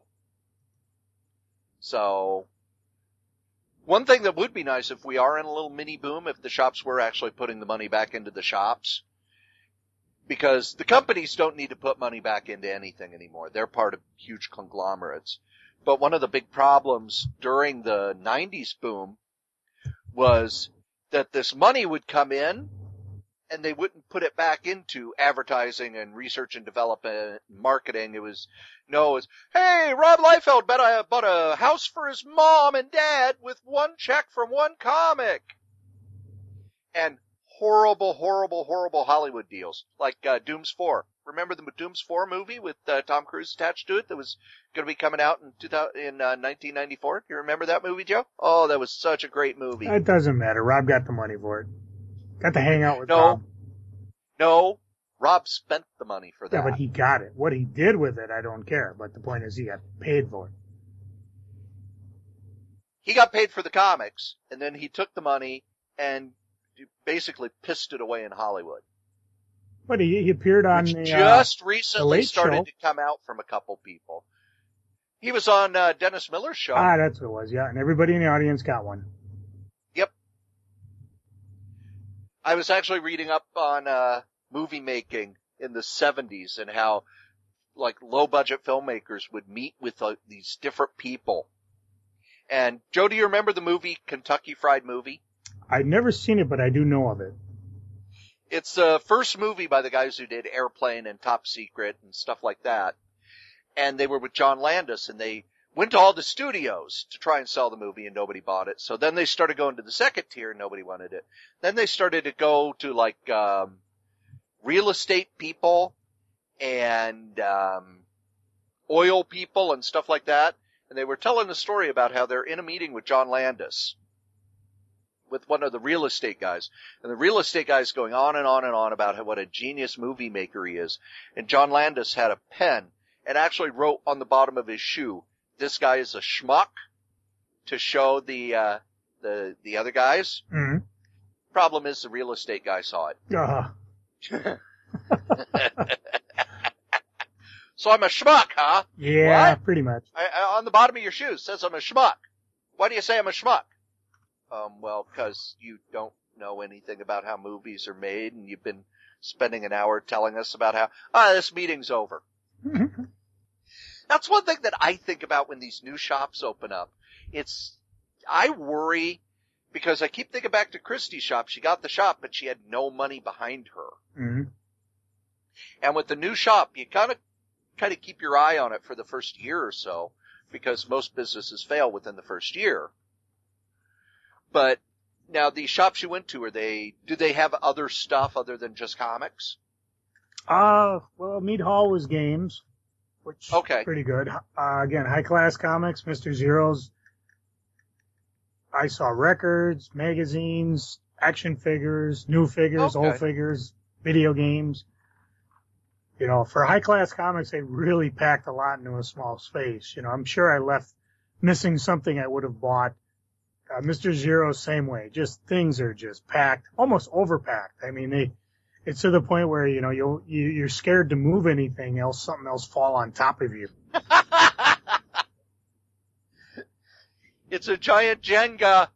So, one thing that would be nice if we are in a little mini boom, if the shops were actually putting the money back into the shops. Because the companies don't need to put money back into anything anymore. They're part of huge conglomerates. But one of the big problems during the 90s boom was that this money would come in, and they wouldn't put it back into advertising and research and development and marketing. It was, hey, Rob Liefeld bought a house for his mom and dad with one check from one comic. And horrible Hollywood deals, like Dooms 4. Remember the Dooms 4 movie with Tom Cruise attached to it that was going to be coming out in 1994? Do you remember that movie, Joe? Oh, that was such a great movie. It doesn't matter. Rob got the money for it. Got to hang out with Rob. No, Rob spent the money for that. Yeah, but he got it. What he did with it, I don't care. But the point is he got paid for it. He got paid for the comics, and then he took the money and basically pissed it away in Hollywood. But he appeared on which the, just recently Late started Show. to come out from a couple people. He was on Dennis Miller's show. Ah, that's what it was, yeah. And everybody in the audience got one. Yep. I was actually reading up on movie making in the 70s and how like low budget filmmakers would meet with these different people. And Joe, do you remember the movie Kentucky Fried Movie? I've never seen it, but I do know of it. It's the first movie by the guys who did Airplane and Top Secret and stuff like that. And they were with John Landis, and they went to all the studios to try and sell the movie, and nobody bought it. So then they started going to the second tier, and nobody wanted it. Then they started to go to like real estate people and oil people and stuff like that. And they were telling the story about how they're in a meeting with John Landis, with one of the real estate guys. And the real estate guy's going on and on and on about what a genius movie maker he is. And John Landis had a pen and actually wrote on the bottom of his shoe, "This guy is a schmuck," to show the other guys. Mm-hmm. Problem is the real estate guy saw it. Uh-huh. So I'm a schmuck, huh? Yeah, what? Pretty much. On the bottom of your shoe says I'm a schmuck. Why do you say I'm a schmuck? Well, 'cause you don't know anything about how movies are made, and you've been spending an hour telling us about how, this meeting's over. That's one thing that I think about when these new shops open up. I worry because I keep thinking back to Christie's shop. She got the shop, but she had no money behind her. Mm-hmm. And with the new shop, you kind of keep your eye on it for the first year or so, because most businesses fail within the first year. But now the shops you went to, do they have other stuff other than just comics? Well, Mead Hall was games, which okay. Pretty good. Again, high class comics, Mr. Zero's. I saw records, magazines, action figures, new figures, okay. old figures, video games. You know, for high class comics, they really packed a lot into a small space. You know, I'm sure I left missing something I would have bought. Mr. Zero, same way. Just things are just packed, almost overpacked. I mean, it's to the point where, you know, you're scared to move anything else, something else fall on top of you. It's a giant Jenga.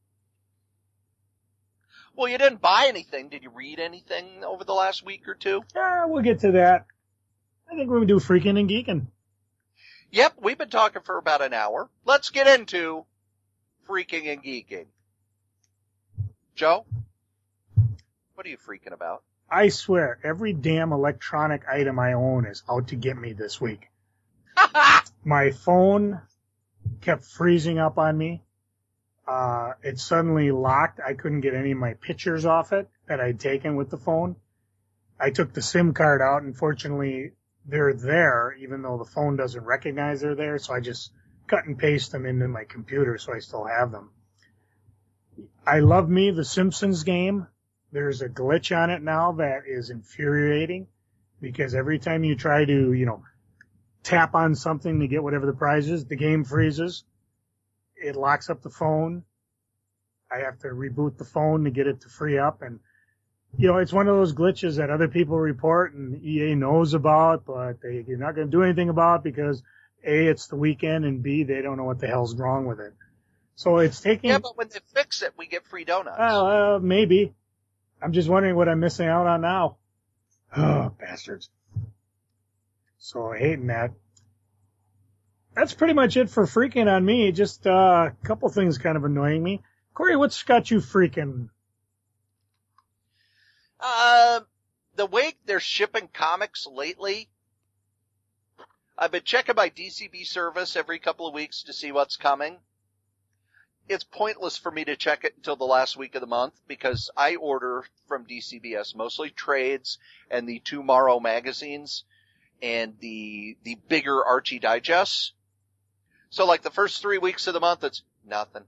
Well, you didn't buy anything. Did you read anything over the last week or two? Yeah, we'll get to that. I think we're going to do freaking and geeking. Yep, we've been talking for about an hour. Let's get into freaking and geeking. Joe, what are you freaking about? I swear, every damn electronic item I own is out to get me this week. My phone kept freezing up on me. It suddenly locked. I couldn't get any of my pictures off it that I'd taken with the phone. I took the SIM card out, and fortunately, they're there, even though the phone doesn't recognize they're there, so I just cut and paste them into my computer so I still have them. I love me the Simpsons game. There's a glitch on it now that is infuriating because every time you try to, you know, tap on something to get whatever the prize is, the game freezes. It locks up the phone. I have to reboot the phone to get it to free up. And, you know, it's one of those glitches that other people report and EA knows about, but they're not going to do anything about because A, it's the weekend, and B, they don't know what the hell's wrong with it. So it's taking... Yeah, but when they fix it, we get free donuts. Maybe. I'm just wondering what I'm missing out on now. Oh, bastards. So hating that. That's pretty much it for freaking on me. Just a couple things kind of annoying me. Corey, what's got you freaking? The way they're shipping comics lately, I've been checking my DCB service every couple of weeks to see what's coming. It's pointless for me to check it until the last week of the month because I order from DCBS mostly trades and the Tomorrow magazines and the bigger Archie digests. So like the first 3 weeks of the month, it's nothing.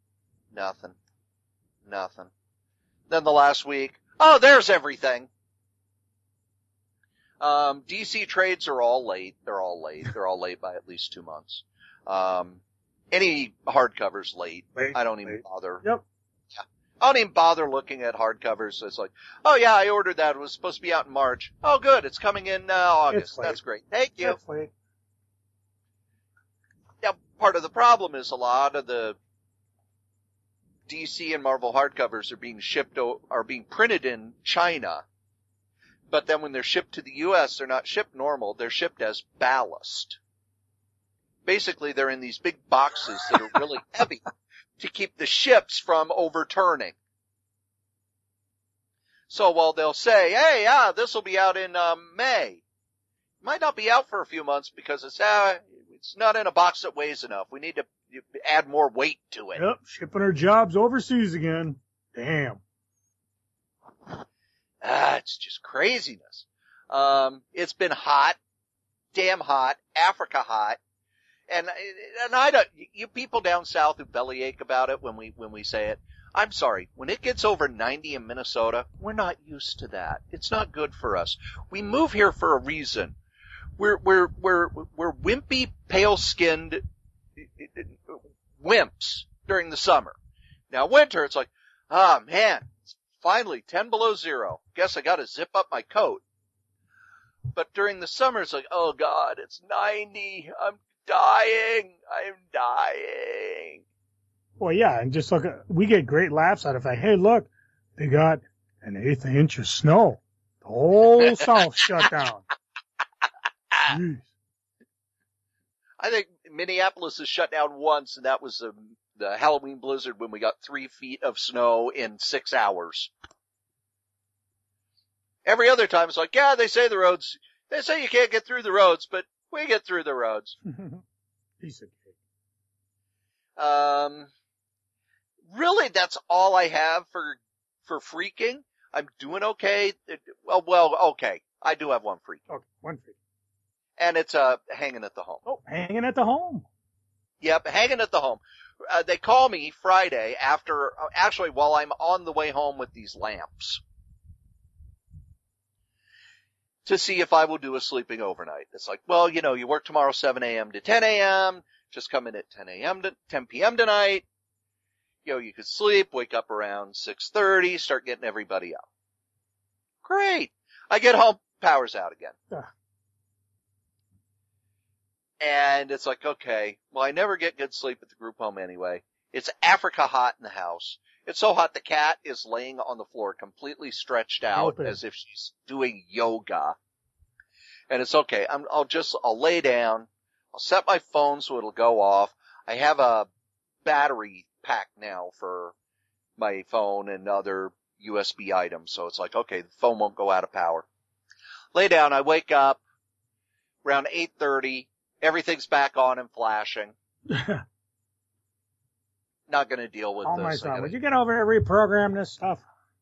Then the last week, oh, there's everything. DC trades are all late. They're all late by at least 2 months. Any hardcovers late. I don't even bother. Yep. Yeah. I don't even bother looking at hardcovers. It's like, oh yeah, I ordered that. It was supposed to be out in March. Oh good. It's coming in August. That's great. Thank you. That's late. Now, part of the problem is a lot of the DC and Marvel hardcovers are being printed in China. But then when they're shipped to the U.S., they're not shipped normal. They're shipped as ballast. Basically, they're in these big boxes that are really heavy to keep the ships from overturning. So while they'll say, hey, this will be out in May, it might not be out for a few months because it's not in a box that weighs enough. We need to add more weight to it. Yep, shipping our jobs overseas again. Damn. It's just craziness. It's been hot, damn hot, Africa hot. And I don't, you people down south who bellyache about it when we say it, I'm sorry. When it gets over 90 in Minnesota, we're not used to that. It's not good for us. We move here for a reason. We're wimpy, pale-skinned wimps during the summer. Now winter, it's like, man, it's finally 10 below zero. Guess I gotta zip up my coat. But during the summer, it's like, oh God, it's 90. I'm dying. Well, yeah, and just look we get great laughs out of it. Hey, look, they got an 1/8 inch of snow. The whole South shut down. Jeez. I think Minneapolis has shut down once, and that was the Halloween blizzard when we got 3 feet of snow in 6 hours. Every other time it's like, yeah, they say you can't get through the roads, but we get through the roads. Piece of cake. Really, that's all I have for freaking. I'm doing okay. Well, okay. I do have one freak. Okay, one freak. And it's, hanging at the home. Oh, hanging at the home. Yep, hanging at the home. They call me Friday while I'm on the way home with these lamps, to see if I will do a sleeping overnight. It's like, well, you work tomorrow 7 a.m. to 10 a.m., just come in at 10 p.m. tonight. You could sleep, wake up around 6:30, start getting everybody up. Great. I get home, power's out again. And it's like, okay, well, I never get good sleep at the group home anyway. It's Africa hot in the house. It's so hot the cat is laying on the floor completely stretched out as if she's doing yoga. And it's okay. I'll lay down. I'll set my phone so it'll go off. I have a battery pack now for my phone and other USB items. So it's like, okay, the phone won't go out of power. Lay down. I wake up around 8:30. Everything's back on and flashing. Not going to deal with this. Oh my God, would you get over here and reprogram this stuff?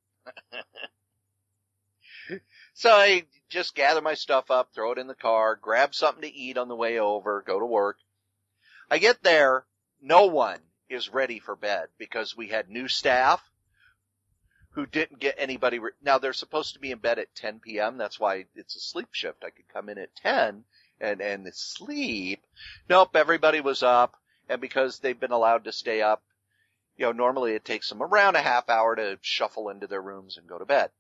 So I just gather my stuff up, throw it in the car, grab something to eat on the way over, go to work. I get there, no one is ready for bed because we had new staff who didn't get anybody. Now they're supposed to be in bed at 10 p.m. That's why it's a sleep shift. I could come in at 10 and sleep. Nope, everybody was up. And because they've been allowed to stay up, normally it takes them around a half hour to shuffle into their rooms and go to bed.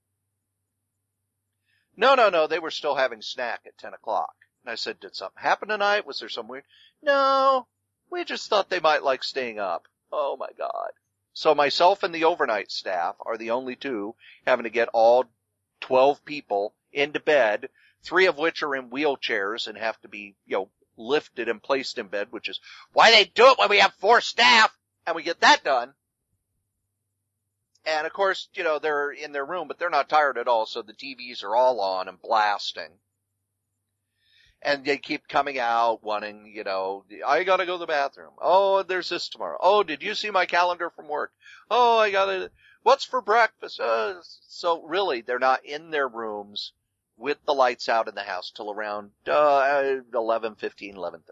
No, they were still having snack at 10 o'clock. And I said, did something happen tonight? Was there some weird? No, we just thought they might like staying up. Oh my God. So myself and the overnight staff are the only two having to get all 12 people into bed, 3 of which are in wheelchairs and have to be, lifted and placed in bed, which is why they do it when we have 4 staff and we get that done. And of course, they're in their room, but they're not tired at all, so the TVs are all on and blasting. And they keep coming out wanting, I gotta go to the bathroom. Oh, there's this tomorrow. Oh, did you see my calendar from work? Oh, what's for breakfast? So really, they're not in their rooms with the lights out in the house till around 11:15, 11:30.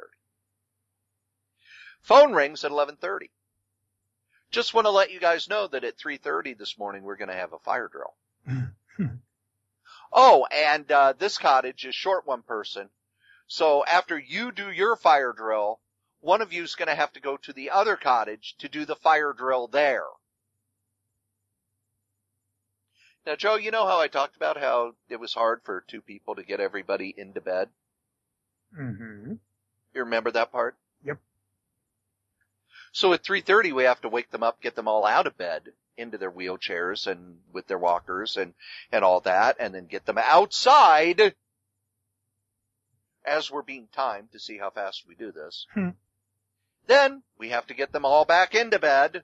Phone rings at 11:30. Just want to let you guys know that at 3:30 this morning we're going to have a fire drill. Oh, and this cottage is short one person. So after you do your fire drill, one of you is going to have to go to the other cottage to do the fire drill there. Now, Joe, you know how I talked about how it was hard for two people to get everybody into bed? Mm-hmm. You remember that part? Yep. So at 3:30, we have to wake them up, get them all out of bed, into their wheelchairs and with their walkers and all that, and then get them outside as we're being timed to see how fast we do this. Then we have to get them all back into bed.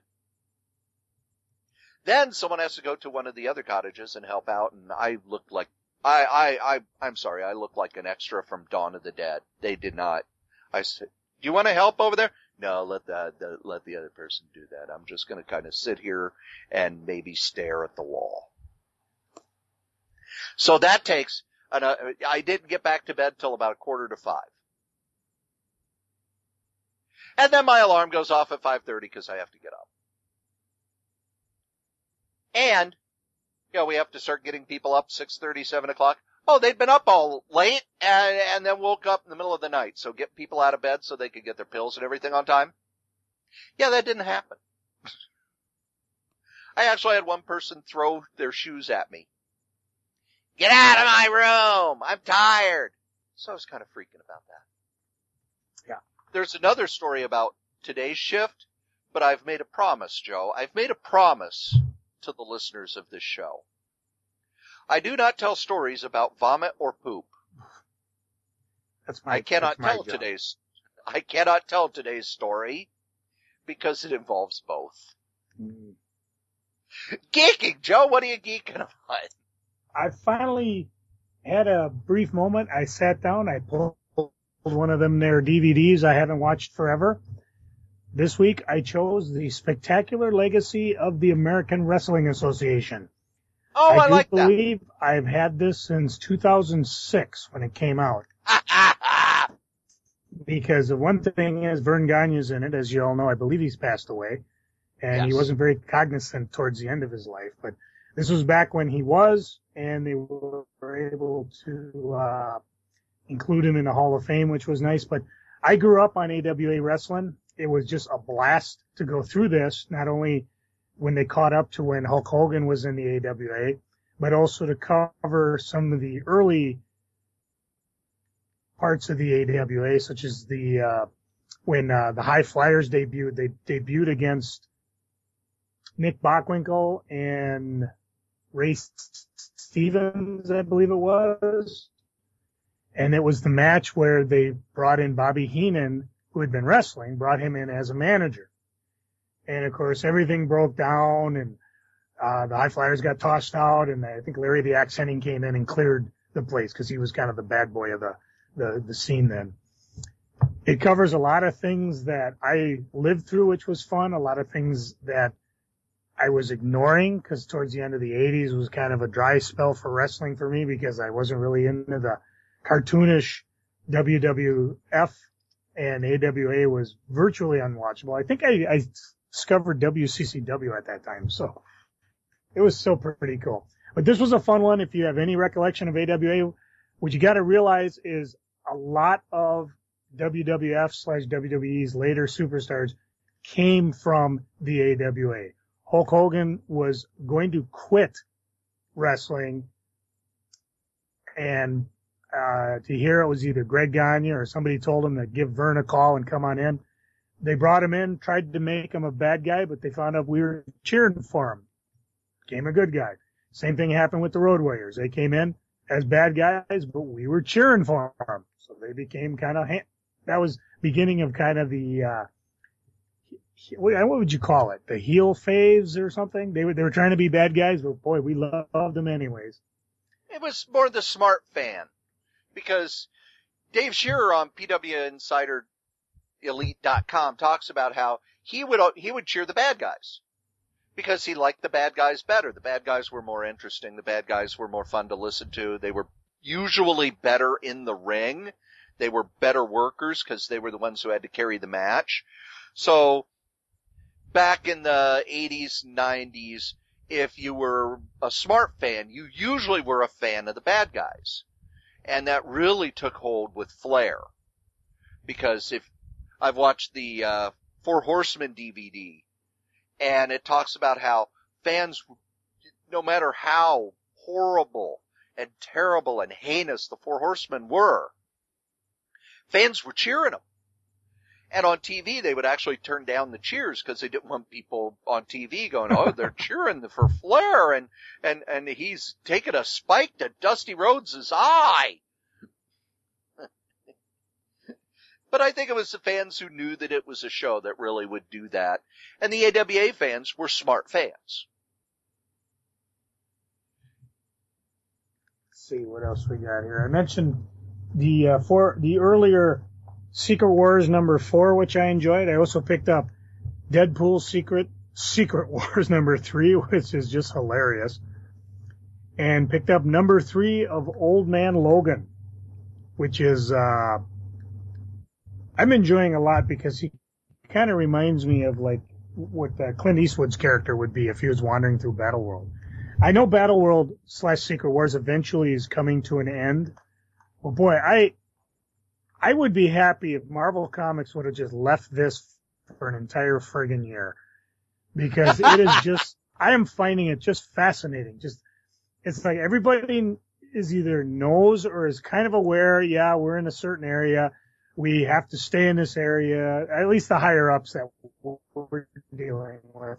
Then someone has to go to one of the other cottages and help out, and I look like, I'm sorry, I look like an extra from Dawn of the Dead. They did not. I said, do you want to help over there? No, let the other person do that. I'm just going to kind of sit here and maybe stare at the wall. So that takes, I didn't get back to bed till about 4:45. And then my alarm goes off at 5:30 because I have to get up. And, we have to start getting people up 6:30, 7 o'clock. Oh, they'd been up all late and then woke up in the middle of the night. So get people out of bed so they could get their pills and everything on time. Yeah, that didn't happen. I actually had one person throw their shoes at me. Get out of my room! I'm tired! So I was kind of freaking about that. Yeah. There's another story about today's shift, but I've made a promise, Joe. I've made a promise to the listeners of this show. I do not tell stories about vomit or poop. I cannot tell today's story because it involves both. Geeking, Joe, what are you geeking on? I finally had a brief moment. I sat down, I pulled one of them their DVDs I haven't watched forever. This week I chose The Spectacular Legacy of the American Wrestling Association. Oh, I like that. I believe I've had this since 2006 when it came out. Because the one thing is Vern Gagne's in it, as you all know. I believe he's passed away. And He wasn't very cognizant towards the end of his life. But this was back when he was, and they were able to include him in the Hall of Fame, which was nice. But I grew up on AWA wrestling. It was just a blast to go through this, not only when they caught up to when Hulk Hogan was in the AWA, but also to cover some of the early parts of the AWA, such as when the High Flyers debuted. They debuted against Nick Bockwinkel and Ray Stevens, I believe it was. And it was the match where they brought in Bobby Heenan, who had been wrestling, brought him in as a manager. And of course, everything broke down, and the High Flyers got tossed out, and I think Larry the Axe Hennig came in and cleared the place because he was kind of the bad boy of the scene then. It covers a lot of things that I lived through, which was fun, a lot of things that I was ignoring because towards the end of the 80s was kind of a dry spell for wrestling for me because I wasn't really into the cartoonish WWF, and AWA was virtually unwatchable. I think I discovered WCCW at that time, so it was still pretty cool. But this was a fun one. If you have any recollection of AWA, what you got to realize is a lot of WWF/WWE's later superstars came from the AWA. Hulk Hogan was going to quit wrestling, and to hear it was either Greg Gagne or somebody told him to give Vern a call and come on in. They brought him in, tried to make him a bad guy, but they found out we were cheering for him. Became a good guy. Same thing happened with the Road Warriors. They came in as bad guys, but we were cheering for them. So they became kind of, that was beginning of kind of the what would you call it? The heel faves or something? They were trying to be bad guys, but boy, we loved them anyways. It was more the smart fan, because Dave Shearer on PWInsiderElite.com talks about how he would cheer the bad guys because he liked the bad guys better. The bad guys were more interesting. The bad guys were more fun to listen to. They were usually better in the ring. They were better workers because they were the ones who had to carry the match. So back in the 80s, 90s, if you were a smart fan, you usually were a fan of the bad guys. And that really took hold with Flair. Because if I've watched the Four Horsemen DVD, and it talks about how fans, no matter how horrible and terrible and heinous the Four Horsemen were, fans were cheering them. And on TV, they would actually turn down the cheers because they didn't want people on TV going, oh, they're cheering for Flair, and he's taking a spike to Dusty Rhodes' eye. But I think it was the fans who knew that it was a show that really would do that. And the AWA fans were smart fans. Let's see what else we got here. I mentioned the earlier Secret Wars #4, which I enjoyed. I also picked up Deadpool Secret Wars #3, which is just hilarious. And picked up #3 of Old Man Logan, which is, I'm enjoying a lot because he kind of reminds me of like what Clint Eastwood's character would be if he was wandering through Battleworld. I know Battleworld / Secret Wars eventually is coming to an end. Well, boy, I would be happy if Marvel Comics would have just left this for an entire friggin' year. Because it is just, I am finding it just fascinating. Just, it's like everybody is either knows or is kind of aware, yeah, we're in a certain area. We have to stay in this area, at least the higher ups that we're dealing with.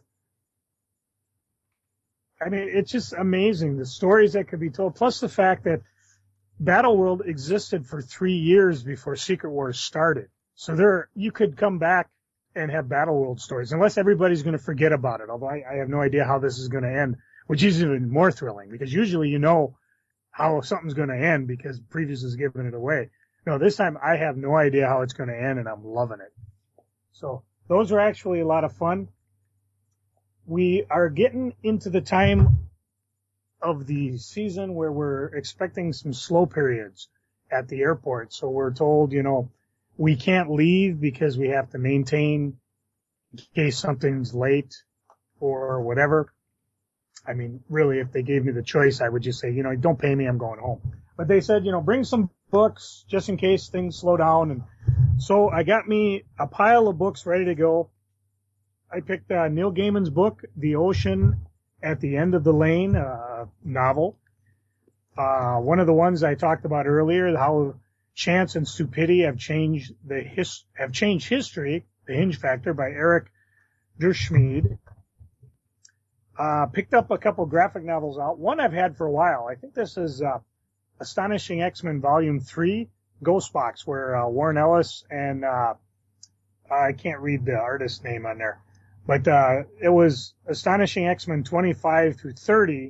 I mean, it's just amazing, the stories that could be told, plus the fact that Battleworld existed for 3 years before Secret Wars started. So you could come back and have Battleworld stories, unless everybody's going to forget about it, although I have no idea how this is going to end, which is even more thrilling, because usually you know how something's going to end because Previews has given it away. No, this time I have no idea how it's going to end, and I'm loving it. So those are actually a lot of fun. We are getting into the time of the season where we're expecting some slow periods at the airport. So we're told, we can't leave because we have to maintain in case something's late or whatever. I mean, really, if they gave me the choice, I would just say, don't pay me, I'm going home. But they said, bring some books just in case things slow down. And so I got me a pile of books ready to go. I picked Neil Gaiman's book, The Ocean at the End of the Lane, novel. One of the ones I talked about earlier, how chance and stupidity have changed history, The Hinge Factor by Eric Derschmied. Picked up a couple graphic novels out. One I've had for a while. I think this is Astonishing X-Men Volume 3, Ghost Box, where Warren Ellis and I can't read the artist's name on there. But it was Astonishing X-Men 25 through 30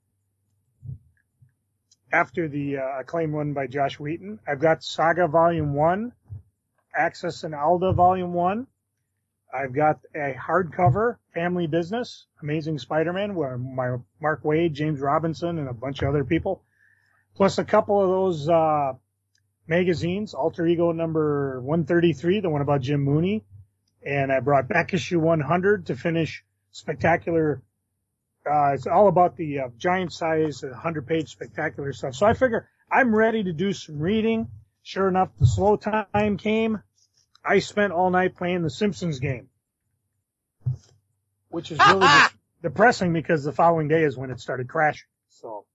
after the acclaim run by Josh Wheaton. I've got Saga Volume 1, Axis and Alda Volume 1. I've got a hardcover, Family Business, Amazing Spider-Man, where Mark Waid, James Robinson, and a bunch of other people. Plus a couple of those magazines, Alter Ego number 133, the one about Jim Mooney. And I brought back issue 100 to finish Spectacular. It's all about the giant size, 100-page Spectacular stuff. So I figure I'm ready to do some reading. Sure enough, the slow time came. I spent all night playing the Simpsons game, which is really depressing because the following day is when it started crashing. So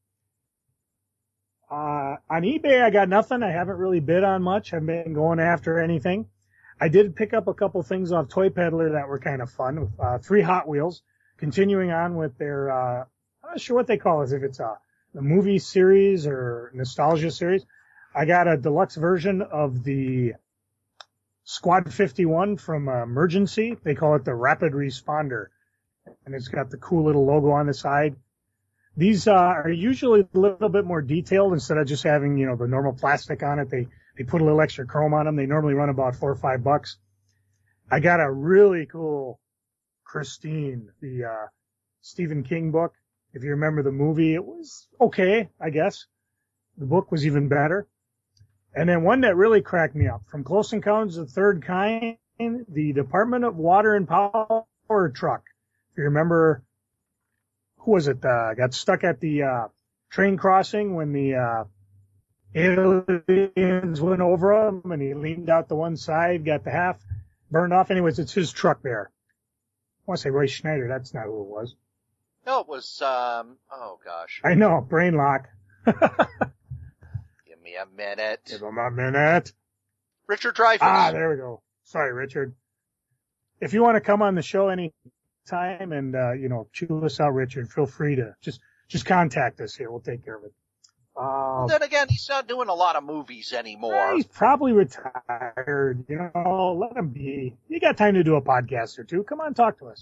on eBay, I got nothing. I haven't really bid on much. I haven't been going after anything. I did pick up a couple things off Toy Peddler that were kind of fun. 3 Hot Wheels, continuing on with their, I'm not sure what they call it, if it's the movie series or nostalgia series. I got a deluxe version of the Squad 51 from Emergency. They call it the Rapid Responder. And it's got the cool little logo on the side. These are usually a little bit more detailed instead of just having, the normal plastic on it. They put a little extra chrome on them. They normally run about $4 or $5. I got a really cool Christine, the Stephen King book. If you remember the movie, it was okay, I guess. The book was even better. And then one that really cracked me up, From Close Encounters of the Third Kind, the Department of Water and Power truck. If you remember, who was it? Got stuck at the train crossing when the aliens went over him, and he leaned out the one side, got the half burned off. Anyways, it's his truck there. I want to say Roy Schneider. That's not who it was. No, it was, oh gosh. I know, brain lock. Give me a minute. Give him a minute. Richard Dreyfuss. Ah, there we go. Sorry, Richard. If you want to come on the show anytime and, chew us out, Richard, feel free to just contact us here. We'll take care of it. Then again, he's not doing a lot of movies anymore. He's probably retired. Let him be. You got time to do a podcast or two. Come on, talk to us.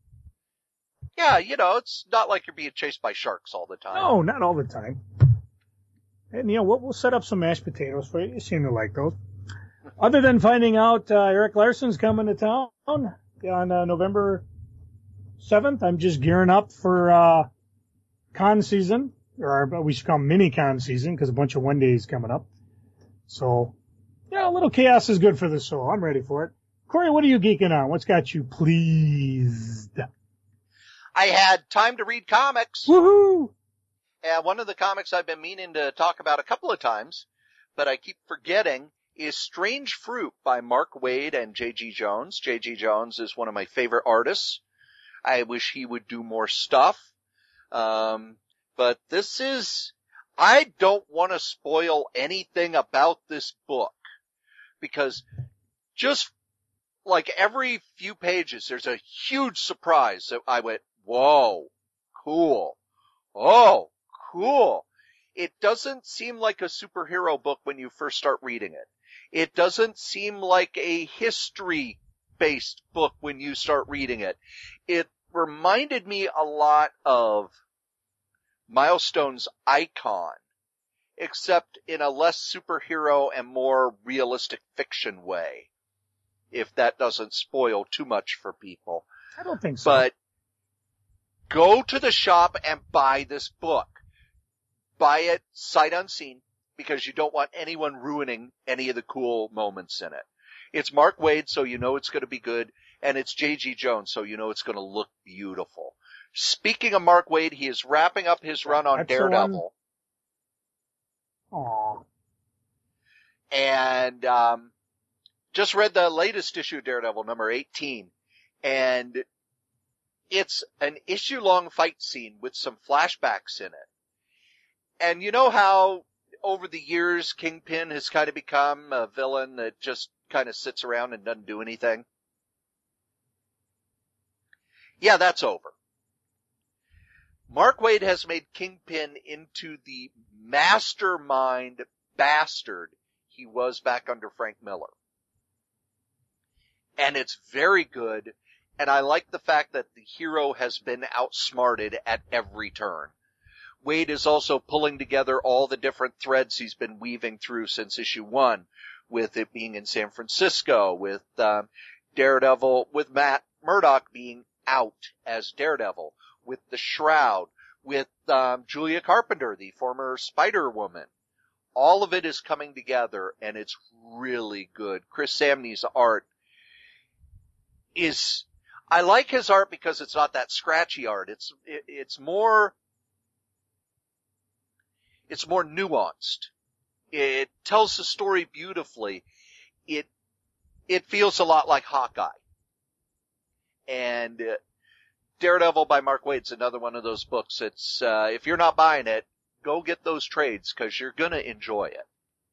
Yeah, it's not like you're being chased by sharks all the time. No, not all the time. And, we'll set up some mashed potatoes for you. You seem to like those. Other than finding out Eric Larson's coming to town on November 7th, I'm just gearing up for con season, or we should call mini con season because a bunch of one days coming up. So, a little chaos is good for the soul. I'm ready for it. Corey, what are you geeking on? What's got you pleased? I had time to read comics. Woohoo! And one of the comics I've been meaning to talk about a couple of times, but I keep forgetting, is Strange Fruit by Mark Waid and J.G. Jones. J.G. Jones is one of my favorite artists. I wish he would do more stuff. But I don't want to spoil anything about this book, because just like every few pages, there's a huge surprise that I went, whoa, cool. Oh, cool. It doesn't seem like a superhero book when you first start reading it. It doesn't seem like a history-based book when you start reading it. It reminded me a lot of Milestone's Icon, except in a less superhero and more realistic fiction way, if that doesn't spoil too much for people. I don't think so. But go to the shop and buy this book. Buy it sight unseen, because you don't want anyone ruining any of the cool moments in it. It's Mark Waid, so you know it's going to be good, and it's J.G. Jones, so you know it's going to look beautiful. Speaking of Mark Waid, he is wrapping up his run on Daredevil. Aww. And just read the latest issue of Daredevil, number 18, and it's an issue-long fight scene with some flashbacks in it. And you know how over the years Kingpin has kind of become a villain that just kind of sits around and doesn't do anything? Yeah, that's over. Mark Waid has made Kingpin into the mastermind bastard he was back under Frank Miller. And it's very good, and I like the fact that the hero has been outsmarted at every turn. Waid is also pulling together all the different threads he's been weaving through since issue 1, with it being in San Francisco, with Daredevil, with Matt Murdock being out as Daredevil, with the Shroud, with Julia Carpenter, the former Spider-Woman. All of it is coming together, and it's really good. Chris Samney's art is, I like his art because it's not that scratchy art. It's more nuanced. It tells the story beautifully. It feels a lot like Hawkeye. And Daredevil by Mark Waid's another one of those books. It's if you're not buying it, go get those trades because you're gonna enjoy it.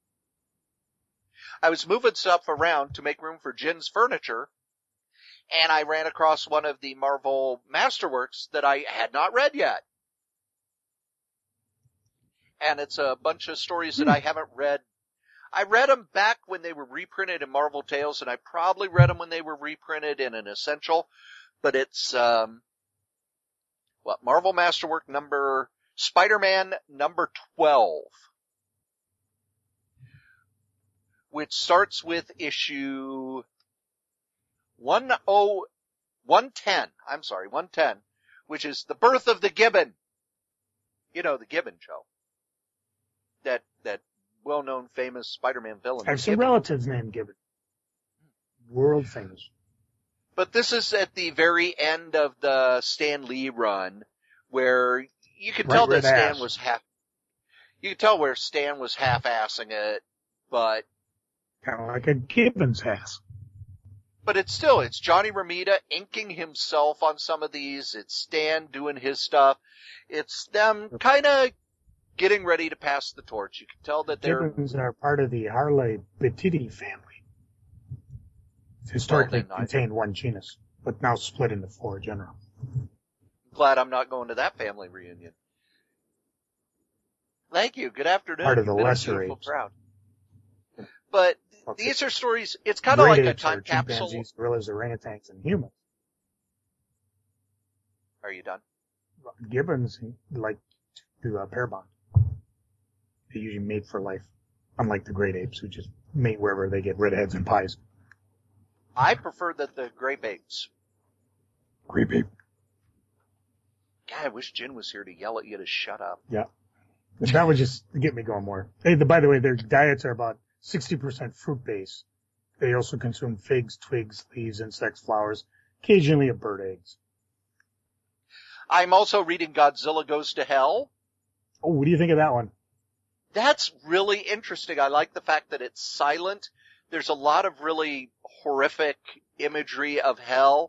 I was moving stuff around to make room for Jen's furniture, and I ran across one of the Marvel Masterworks that I had not read yet. And it's a bunch of stories that I haven't read. I read them back when they were reprinted in Marvel Tales, and I probably read them when they were reprinted in an Essential, but it's, Marvel Masterwork Spider-Man number 12, which starts with issue 110, which is the birth of the Gibbon. You know, the Gibbon show. That well-known famous Spider-Man villain. I have some relatives named Gibbon. World famous. But this is at the very end of the Stan Lee run, where you could tell that Stan was half-assing it, but kind of like a Gibbons ass. But it's Johnny Romita inking himself on some of these. It's Stan doing his stuff. It's them kind of getting ready to pass the torch. You can tell that Gibbons are part of the Harley Betiti family. Historically contained one genus, but now split into 4 general. Glad I'm not going to that family reunion. Thank you. Good afternoon. Part of the lesser apes. Crowd. But these are stories, it's kind of like a time capsule. Chimpanzees, gorillas, orangutans, and humans. Are you done? Gibbons like to do a pair bond. They usually mate for life, unlike the great apes who just mate wherever they get redheads and pies. I prefer the grape apes. Grape ape. God, I wish Jen was here to yell at you to shut up. Yeah. That would just get me going more. Hey, by the way, their diets are about 60% fruit based. They also consume figs, twigs, leaves, insects, flowers, occasionally a bird eggs. I'm also reading Godzilla Goes to Hell. Oh, what do you think of that one? That's really interesting. I like the fact that it's silent. There's a lot of really horrific imagery of hell.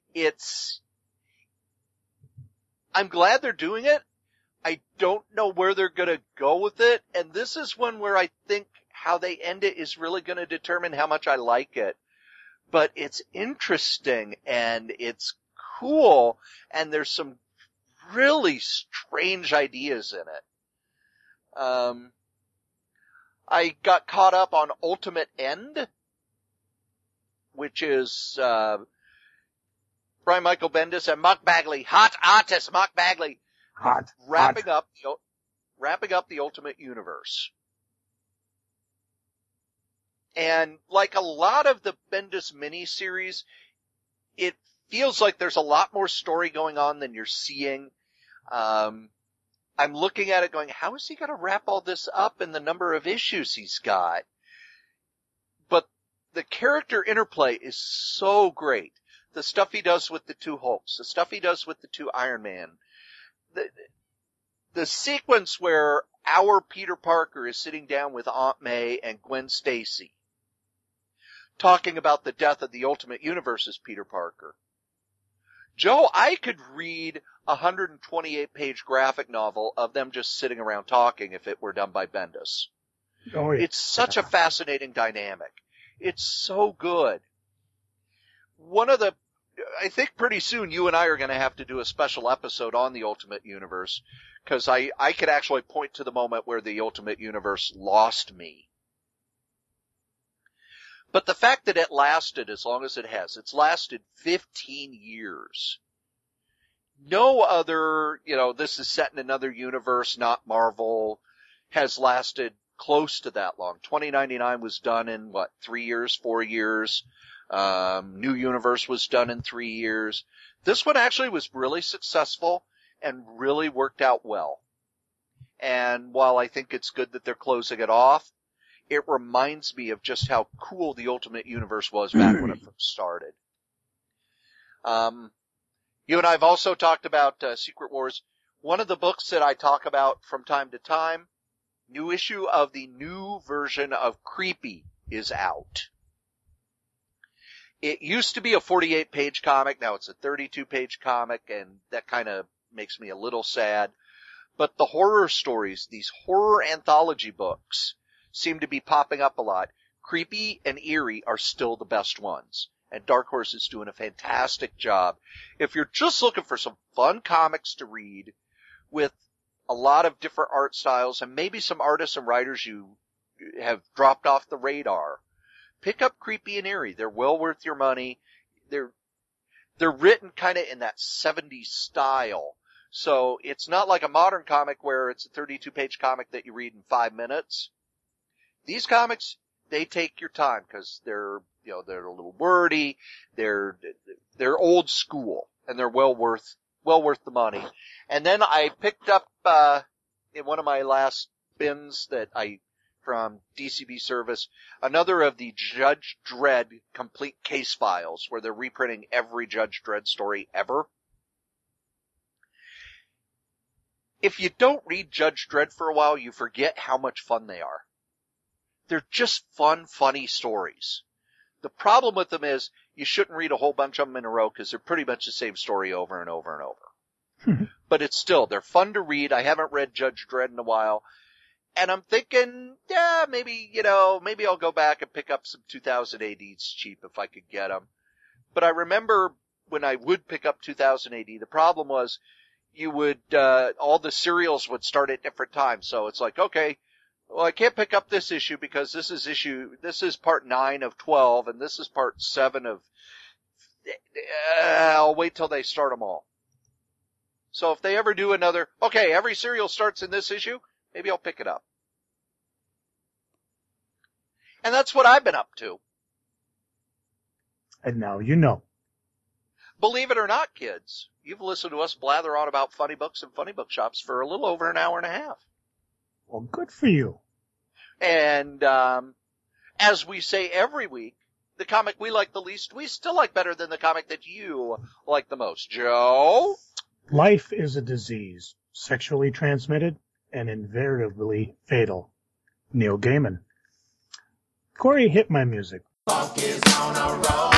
I'm glad they're doing it. I don't know where they're going to go with it. And this is one where I think how they end it is really going to determine how much I like it. But it's interesting and it's cool. And there's some really strange ideas in it. I got caught up on Ultimate End, which is, Brian Michael Bendis and Mark Bagley, hot artist Mark Bagley, wrapping up the Ultimate Universe. And like a lot of the Bendis miniseries, it feels like there's a lot more story going on than you're seeing. I'm looking at it going, how is he going to wrap all this up in the number of issues he's got? But the character interplay is so great. The stuff he does with the 2 Hulks, the stuff he does with the 2 Iron Man, the sequence where our Peter Parker is sitting down with Aunt May and Gwen Stacy, talking about the death of the Ultimate Universe's Peter Parker. Joe, I could read a 128-page graphic novel of them just sitting around talking if it were done by Bendis. Oh, yeah. It's such a fascinating dynamic. It's so good. I think pretty soon you and I are going to have to do a special episode on the Ultimate Universe, because I could actually point to the moment where the Ultimate Universe lost me. But the fact that it lasted as long as it has, it's lasted 15 years. No other, this is set in another universe, not Marvel, has lasted close to that long. 2099 was done in 3 years, 4 years. New Universe was done in 3 years. This one actually was really successful and really worked out well. And while I think it's good that they're closing it off, it reminds me of just how cool the Ultimate Universe was back when it first started. You and I have also talked about Secret Wars. One of the books that I talk about from time to time, new issue of the new version of Creepy is out. It used to be a 48-page comic. Now it's a 32-page comic, and that kind of makes me a little sad. But the horror stories, these horror anthology books, seem to be popping up a lot. Creepy and Eerie are still the best ones. And Dark Horse is doing a fantastic job. If you're just looking for some fun comics to read with a lot of different art styles and maybe some artists and writers you have dropped off the radar. Pick up Creepy and Eerie. They're well worth your money. They're written kind of in that 70s style. So it's not like a modern comic where it's a 32-page comic that you read in 5 minutes. These comics, they take your time because they're a little wordy. They're old school and they're well worth the money. And then I picked up, in one of my last bins from DCB Service, another of the Judge Dredd complete case files where they're reprinting every Judge Dredd story ever. If you don't read Judge Dredd for a while, you forget how much fun they are. They're just fun, funny stories. The problem with them is you shouldn't read a whole bunch of them in a row because they're pretty much the same story over and over and over. But they're fun to read. I haven't read Judge Dredd in a while. And I'm thinking, maybe I'll go back and pick up some 2000 ADs cheap if I could get them. But I remember when I would pick up 2000 AD, the problem was all the serials would start at different times. So it's like, okay, well, I can't pick up this issue because this is part 9 of 12 and this is part 7 of, I'll wait till they start them all. So if they ever do every serial starts in this issue, maybe I'll pick it up. And that's what I've been up to. And now you know. Believe it or not, kids, you've listened to us blather on about funny books and funny book shops for a little over an hour and a half. Well, good for you. And as we say every week, the comic we like the least, we still like better than the comic that you like the most. Joe? Life is a disease, sexually transmitted and invariably fatal. Neil Gaiman. Corey, hit my music. Buck is on a roll.